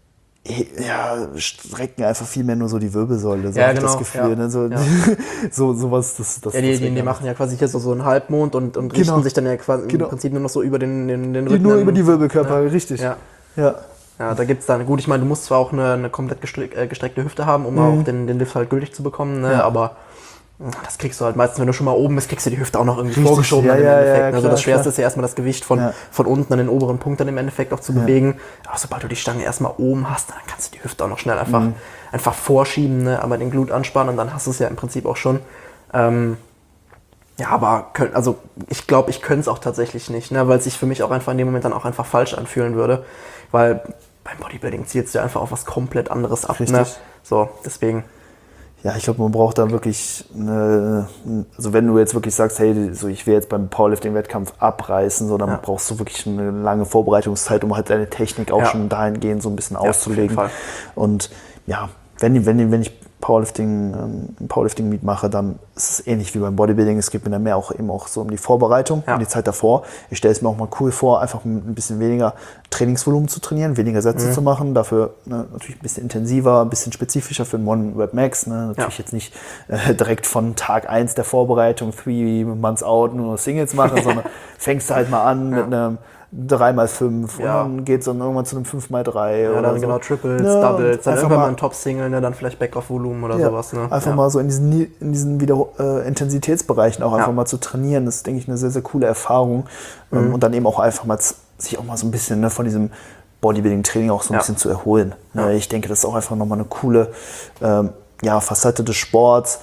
ja, strecken einfach viel mehr nur so die Wirbelsäule. So Ja, hab ich genau, das Gefühl. ja. Ne? So, Ja. so sowas, das, das Ja, die, das die, wär die geil. machen ja quasi hier so, so einen Halbmond und, und richten Genau. sich dann ja quasi Genau. im Prinzip nur noch so über den, den, den Die Rücken. nur dann- über die Wirbelkörper, richtig. Ja. Ja. Ja, da gibt's dann, gut, ich meine, du musst zwar auch eine, eine komplett gestreck, äh, gestreckte Hüfte haben, um auch den, den Lift halt gültig zu bekommen, ne? Ja. aber mh, das kriegst du halt meistens, wenn du schon mal oben bist, kriegst du die Hüfte auch noch irgendwie Richtig, vorgeschoben ja, dann im ja, Endeffekt. ja, also klar, das Schwerste klar. ist ja erstmal das Gewicht von, Ja. von unten an den oberen Punkt dann im Endeffekt auch zu Ja. bewegen. Aber sobald du die Stange erstmal oben hast, dann kannst du die Hüfte auch noch schnell einfach, Mhm. einfach vorschieben, ne? aber den Glut anspannen und dann hast du es ja im Prinzip auch schon. Ähm, Ja, aber könnt, also ich glaube, ich könnte es auch tatsächlich nicht, ne, weil es sich für mich auch einfach in dem Moment dann auch einfach falsch anfühlen würde, weil beim Bodybuilding zielst du einfach auf was komplett anderes ab, ne? Richtig. So, deswegen. Ja, ich glaube, man braucht da wirklich, eine, also wenn du jetzt wirklich sagst, hey, so ich will jetzt beim Powerlifting-Wettkampf abreißen, so, dann Ja. brauchst du wirklich eine lange Vorbereitungszeit, um halt deine Technik auch Ja. schon dahingehend so ein bisschen auf jeden auszulegen. Fall. Und ja, wenn, wenn, wenn ich Powerlifting, ähm, ein Powerlifting-Meet mache, dann ist es ähnlich wie beim Bodybuilding. Es geht mir dann mehr auch eben auch so um die Vorbereitung, ja. um die Zeit davor. Ich stelle es mir auch mal cool vor, einfach ein bisschen weniger Trainingsvolumen zu trainieren, weniger Sätze mhm. zu machen, dafür ne, natürlich ein bisschen intensiver, ein bisschen spezifischer für den One-Rep-Max. Ne? Natürlich ja. jetzt nicht äh, direkt von Tag eins der Vorbereitung, three months out, nur Singles machen, sondern fängst du halt mal an ja. mit einem drei mal fünf ja. und dann geht es dann irgendwann zu einem fünf mal drei. Ja, oder dann so. genau Triples, ja, Doubles, dann irgendwann mal mal ein Top-Single, ne, dann vielleicht Back-Off-Volumen oder ja, sowas. Ne? Einfach ja. mal so in diesen, in diesen Wieder- äh, Intensitätsbereichen auch einfach ja. mal zu trainieren, das ist, denke ich, eine sehr, sehr coole Erfahrung. Mhm. Ähm, und dann eben auch einfach mal z- sich auch mal so ein bisschen ne, von diesem Bodybuilding-Training auch so ein ja. bisschen zu erholen. Ja. Ich denke, das ist auch einfach nochmal eine coole ähm, ja, Facette des Sports.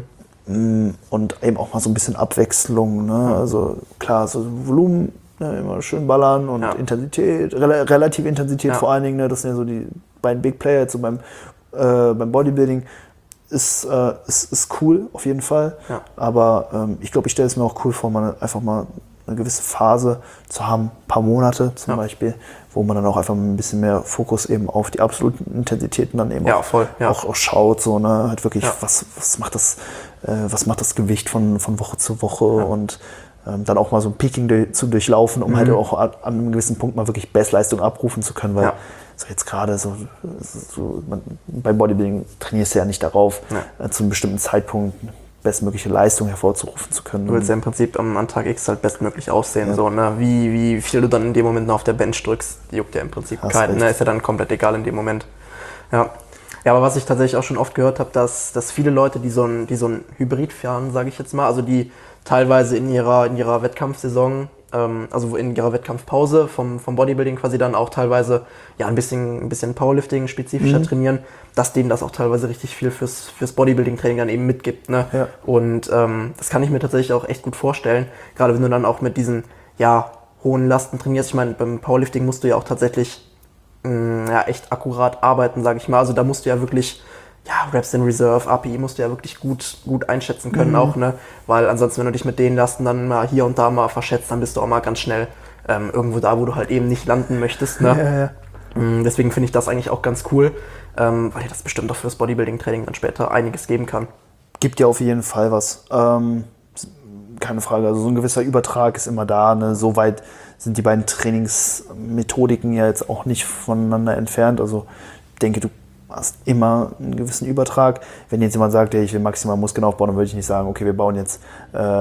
Mhm. Und eben auch mal so ein bisschen Abwechslung. Ne? Mhm. Also klar, so Volumen, ne, immer schön ballern und ja. Intensität, rel- relative Intensität ja. vor allen Dingen. Ne? Das sind ja so die beiden Big Player jetzt so beim, äh, beim Bodybuilding. Ist, äh, ist, ist cool, auf jeden Fall. Ja. Aber ähm, ich glaube, ich stelle es mir auch cool vor, mal einfach mal eine gewisse Phase zu haben, ein paar Monate zum ja. Beispiel, wo man dann auch einfach ein bisschen mehr Fokus eben auf die absoluten Intensitäten dann eben ja, auch, voll, ja. auch, auch schaut, so, ne, halt wirklich, ja. was, was macht das, äh, was macht das Gewicht von, von Woche zu Woche ja. und ähm, dann auch mal so ein Peaking durch, zu durchlaufen, um mhm. halt auch an, an einem gewissen Punkt mal wirklich Bestleistung abrufen zu können, weil ja. so jetzt gerade so, so man, beim Bodybuilding trainierst du ja nicht darauf, ja. äh, zu einem bestimmten Zeitpunkt bestmögliche Leistung hervorzurufen zu können. Du willst ja im Prinzip am, an Tag X halt bestmöglich aussehen. Ja. So, ne? wie, wie viel du dann in dem Moment noch auf der Bench drückst, juckt ja im Prinzip keinen. Ne? Ist ja dann komplett egal in dem Moment. Ja, ja aber was ich tatsächlich auch schon oft gehört habe, dass, dass viele Leute, die so ein, die so ein Hybrid fahren, sage ich jetzt mal, also die teilweise in ihrer, in ihrer Wettkampfsaison, ähm, also in ihrer Wettkampfpause vom, vom Bodybuilding quasi dann auch teilweise ja, ein bisschen, ein bisschen Powerlifting spezifischer mhm. trainieren, dass denen das auch teilweise richtig viel fürs, fürs Bodybuilding-Training dann eben mitgibt. Ne? Ja. Und ähm, das kann ich mir tatsächlich auch echt gut vorstellen, gerade wenn du dann auch mit diesen ja, hohen Lasten trainierst. Ich meine, beim Powerlifting musst du ja auch tatsächlich mh, ja, echt akkurat arbeiten, sage ich mal. Also da musst du ja wirklich ja, Reps in Reserve, A P I musst du ja wirklich gut, gut einschätzen können mhm. auch, ne? Weil ansonsten, wenn du dich mit den Lasten dann mal hier und da mal verschätzt, dann bist du auch mal ganz schnell ähm, irgendwo da, wo du halt eben nicht landen möchtest, ne? Ja, ja. Deswegen finde ich das eigentlich auch ganz cool, ähm, weil dir das bestimmt auch fürs Bodybuilding-Training dann später einiges geben kann. Gibt ja auf jeden Fall was. Ähm, keine Frage, also so ein gewisser Übertrag ist immer da, ne? So weit sind die beiden Trainingsmethodiken ja jetzt auch nicht voneinander entfernt. Also ich denke, du hast immer einen gewissen Übertrag. Wenn jetzt jemand sagt, ja, ich will maximal Muskeln aufbauen, dann würde ich nicht sagen, okay, wir bauen jetzt äh,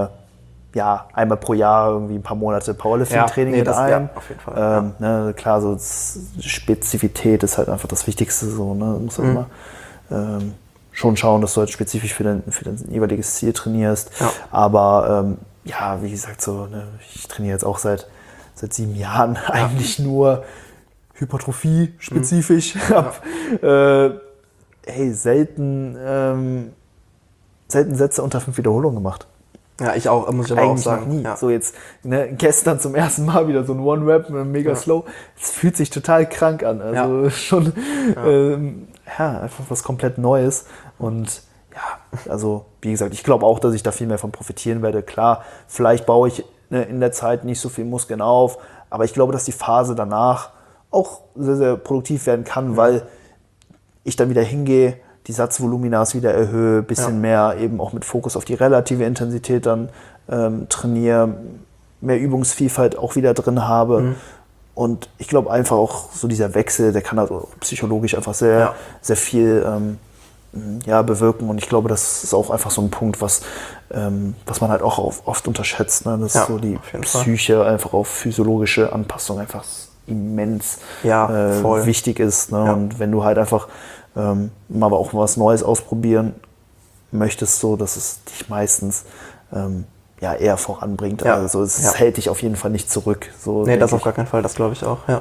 ja, einmal pro Jahr irgendwie ein paar Monate Powerlifting-Training ja, nee, mit das, ein. Ja, auf jeden Fall. Ähm, ja. ne, klar, so Spezifität ist halt einfach das Wichtigste. So, ne? Du musst halt mhm. immer ähm, schon schauen, dass du halt spezifisch für dein, für dein jeweiliges Ziel trainierst. Ja. Aber ähm, ja, wie gesagt, so, ne, ich trainiere jetzt auch seit, seit sieben Jahren ja. eigentlich nur Hypertrophie spezifisch. Mhm. Hab äh, hey, selten, ähm, selten Sätze unter fünf Wiederholungen gemacht. Ja, ich auch, muss ich aber Eigentlich auch sagen. Noch nie. Ja. So jetzt, ne, gestern zum ersten Mal wieder so ein One-Rap, mega ja. slow. Es fühlt sich total krank an. Also ja. schon, ja. Ähm, ja, einfach was komplett Neues. Und ja, also wie gesagt, ich glaube auch, dass ich da viel mehr von profitieren werde. Klar, vielleicht baue ich ne, in der Zeit nicht so viel Muskeln auf, aber ich glaube, dass die Phase danach auch sehr, sehr produktiv werden kann, mhm. weil ich dann wieder hingehe, die Satzvoluminas wieder erhöhe, bisschen ja. mehr eben auch mit Fokus auf die relative Intensität dann ähm, trainiere, mehr Übungsvielfalt auch wieder drin habe. Mhm. Und ich glaube einfach auch so dieser Wechsel, der kann also psychologisch einfach sehr, ja. sehr viel ähm, ja, bewirken. Und ich glaube, das ist auch einfach so ein Punkt, was, ähm, was man halt auch oft unterschätzt, ne? Dass ja, so die Psyche Fall. einfach auf physiologische Anpassung einfach immens ja, äh, wichtig ist. Ne? Ja. Und wenn du halt einfach ähm, aber auch was Neues ausprobieren möchtest, so, dass es dich meistens ähm, ja, eher voranbringt. Ja. Also es ja. hält dich auf jeden Fall nicht zurück. So, nee, das auf gar keinen Fall, das glaube ich auch. Ja.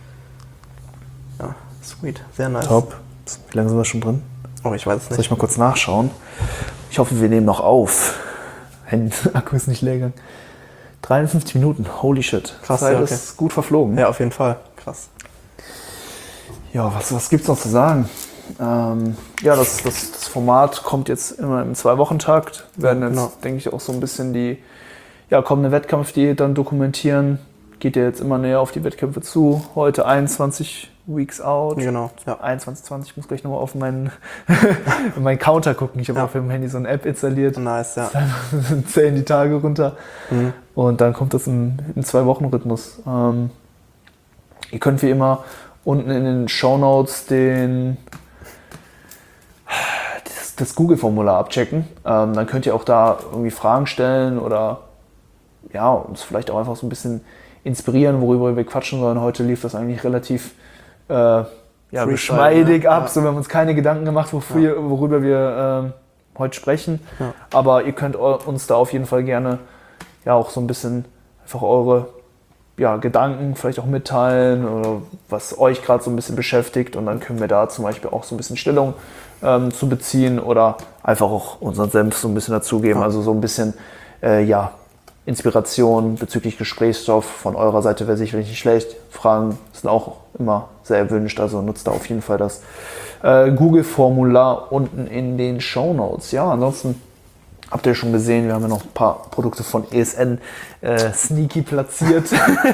ja, sweet, sehr nice. Top. Wie lange sind wir schon drin? Oh, ich weiß es nicht. Soll ich mal kurz nachschauen? Ich hoffe, wir nehmen noch auf. Akku ist nicht leer gegangen. dreiundfünfzig Minuten, holy shit. Krass, Zeit ja, okay. ist gut verflogen. Ja, auf jeden Fall. Krass. Ja, was, was gibt's noch zu sagen? Ähm, ja, das, das, das Format kommt jetzt immer im Zwei-Wochen-Takt. Wir werden jetzt, genau. denke ich, auch so ein bisschen die ja, kommende Wettkampfdiät dann dokumentieren. geht ja jetzt immer näher auf die Wettkämpfe zu. Heute einundzwanzig Weeks out. Genau, ja. einundzwanzig, zwanzig, ich muss gleich nochmal auf meinen, meinen Counter gucken. Ich habe Ja. auf dem Handy so eine App installiert. Nice, ja. Dann zählen die Tage runter. Mhm. Und dann kommt das in, in zwei Wochen Rhythmus. Ähm, ihr könnt wie immer unten in den Shownotes den das, das Google-Formular abchecken. Ähm, dann könnt ihr auch da irgendwie Fragen stellen oder ja, uns vielleicht auch einfach so ein bisschen inspirieren, worüber wir quatschen sollen. Heute lief das eigentlich relativ äh, ja, Freestyle, geschmeidig ne? ab. Ja. So, wir haben uns keine Gedanken gemacht, wofür, Ja. worüber wir ähm, heute sprechen. Ja. Aber ihr könnt eu- uns da auf jeden Fall gerne ja auch so ein bisschen einfach eure ja, Gedanken vielleicht auch mitteilen oder was euch gerade so ein bisschen beschäftigt. Und dann können wir da zum Beispiel auch so ein bisschen Stellung ähm, zu beziehen oder einfach auch unseren Senf so ein bisschen dazugeben. Ja. Also so ein bisschen, äh, ja, Inspiration bezüglich Gesprächsstoff von eurer Seite wäre sicherlich nicht schlecht. Fragen sind auch immer sehr erwünscht, also nutzt da auf jeden Fall das äh, Google-Formular unten in den Shownotes. Ja, ansonsten habt ihr schon gesehen, wir haben ja noch ein paar Produkte von E S N äh, sneaky platziert.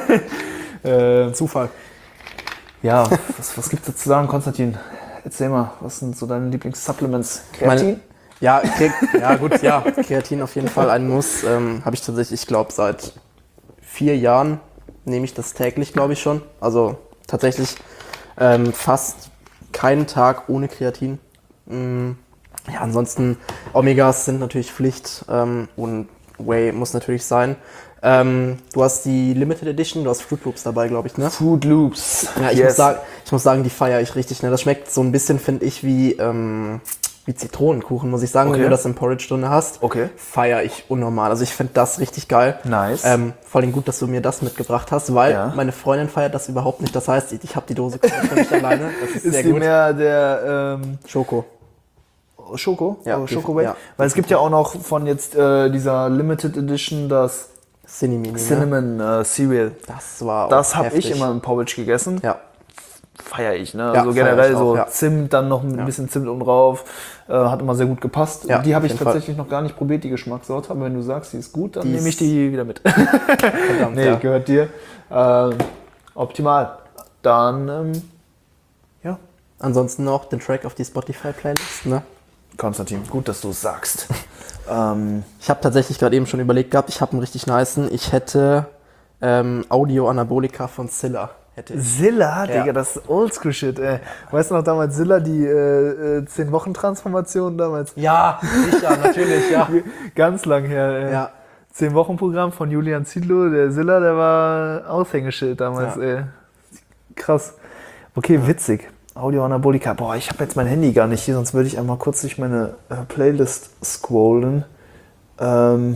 äh, Zufall. ja, was, was gibt es zu sagen, Konstantin? Erzähl mal, was sind so deine Lieblings-Supplements? Kreatin? Meine- Ja, Kre- ja gut, ja, Kreatin auf jeden Fall ein Muss. Ähm, Habe ich tatsächlich, ich glaube, seit vier Jahren nehme ich das täglich, glaube ich schon. Also tatsächlich ähm, fast keinen Tag ohne Kreatin. Mm, ja, ansonsten Omegas sind natürlich Pflicht ähm, und Whey muss natürlich sein. Ähm, du hast die Limited Edition, du hast Fruit Loops dabei, glaube ich, ne? Fruit Loops. Ja, ich, Yes. muss sagen, ich muss sagen, die feiere ich richtig. Ne? Das schmeckt so ein bisschen, finde ich, wie, ähm, wie Zitronenkuchen, muss ich sagen, Okay. wenn du das im Porridge drin hast. Okay. Feiere ich unnormal. Also ich finde das richtig geil. Nice. Ähm, vor allem gut, dass du mir das mitgebracht hast, weil Ja. meine Freundin feiert das überhaupt nicht. Das heißt, ich, ich habe die Dose komplett für mich alleine. Das ist, Ist sehr die gut. mehr der ähm, Schoko. Schoko? Ja, Oder die- Schoko ja. Weil es gibt ja auch noch von jetzt äh, dieser Limited Edition das Cinnamon. Ne? Cinnamon äh, Cereal. Das war auch Das habe ich heftig. immer im Porridge gegessen. Ja. Feier ich, ne? Ja, also feier generell ich auch, so ja. Zimt, dann noch ein Ja. bisschen Zimt oben drauf. Äh, hat immer sehr gut gepasst. Ja, die habe auf ich jeden tatsächlich noch gar nicht probiert, die Geschmackssorte. Aber wenn du sagst, die ist gut, dann Die nehme ich ist- die wieder mit. Verdammt, nee, ja. gehört dir. Ähm, optimal. Dann, ähm, ja. Ansonsten noch den Track auf die Spotify-Playlist. Ne? Konstantin, gut, dass du es sagst. ähm, Ich habe tatsächlich gerade eben schon überlegt gehabt, ich habe einen richtig nicen. Ich hätte ähm, Audio-Anabolika von Zilla. Hätte ich. Zilla, Ja. Digga, das ist Oldschool-Shit, ey. Weißt du noch damals Zilla, die äh, äh, zehn-Wochen-Transformation damals? Ja, sicher, natürlich, ja. Ganz lang her, ey. Ja, zehn-Wochen-Programm von Julian Ziedlow, der Zilla, der war Aushängeschild damals, Ja. ey. Krass. Okay, witzig. Audio Anabolika. Boah, ich habe jetzt mein Handy gar nicht hier, sonst würde ich einmal kurz durch meine äh, Playlist scrollen. Ähm,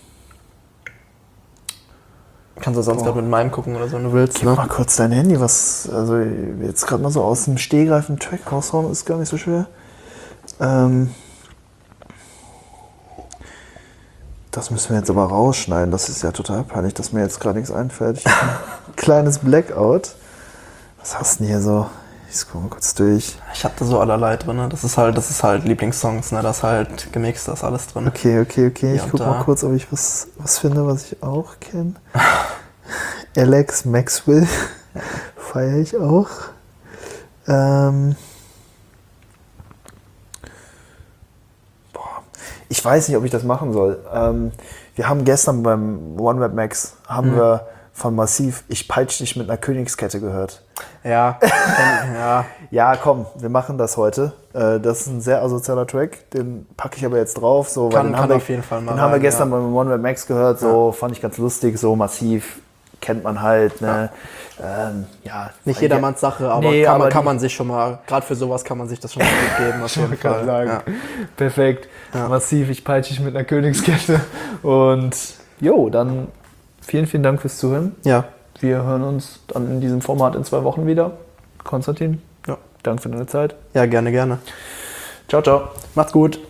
kannst du sonst Oh. gerade mit meinem gucken oder so, wenn du willst. Gib Ne? mal kurz dein Handy, was, also jetzt gerade mal so aus dem Stehgreif einen Track raushauen, ist gar nicht so schwer. Ähm, das müssen wir jetzt aber rausschneiden, das ist ja total peinlich, dass mir jetzt gerade nichts einfällt. Ich hab ein kleines Blackout. Was hast du denn hier so? Ich scroll mal kurz durch. Ich hab da so allerlei drin. Ne? Das ist halt, das ist halt Lieblingssongs, ne? Das ist halt gemixt, da ist alles drin. Okay, okay, okay. Hier Ich und guck mal da. kurz, ob ich was, was finde, was ich auch kenne. Alex Maxwell feiere ich auch. Ähm, boah, ich weiß nicht, ob ich das machen soll. Ähm, wir haben gestern beim OneWeb Max haben Mhm. wir von Massiv Ich peitsch dich mit einer Königskette gehört. Ja, dann, ja. Ja, komm, wir machen das heute. Äh, Das ist ein sehr asozialer Track, den packe ich aber jetzt drauf. So, weil Kann- den kann haben wir, auf jeden Fall mal Den haben wir rein, gestern ja. beim OneWeb Max gehört, so fand ich ganz lustig, so Massiv, kennt man halt. Ne? Ja. Ähm, ja, Nicht jedermanns Sache, aber, Nee, kann, aber man, kann die- man sich schon mal, gerade für sowas kann man sich das schon mal gut geben, auf jeden kann Fall. sagen. Ja. Perfekt. Ja. Massiv, ich peitsche dich mit einer Königskette. Und jo, dann vielen, vielen Dank fürs Zuhören. ja. Wir hören uns dann in diesem Format in zwei Wochen wieder. Konstantin, Ja. danke für deine Zeit. Ja, gerne, gerne. Ciao, ciao. Macht's gut.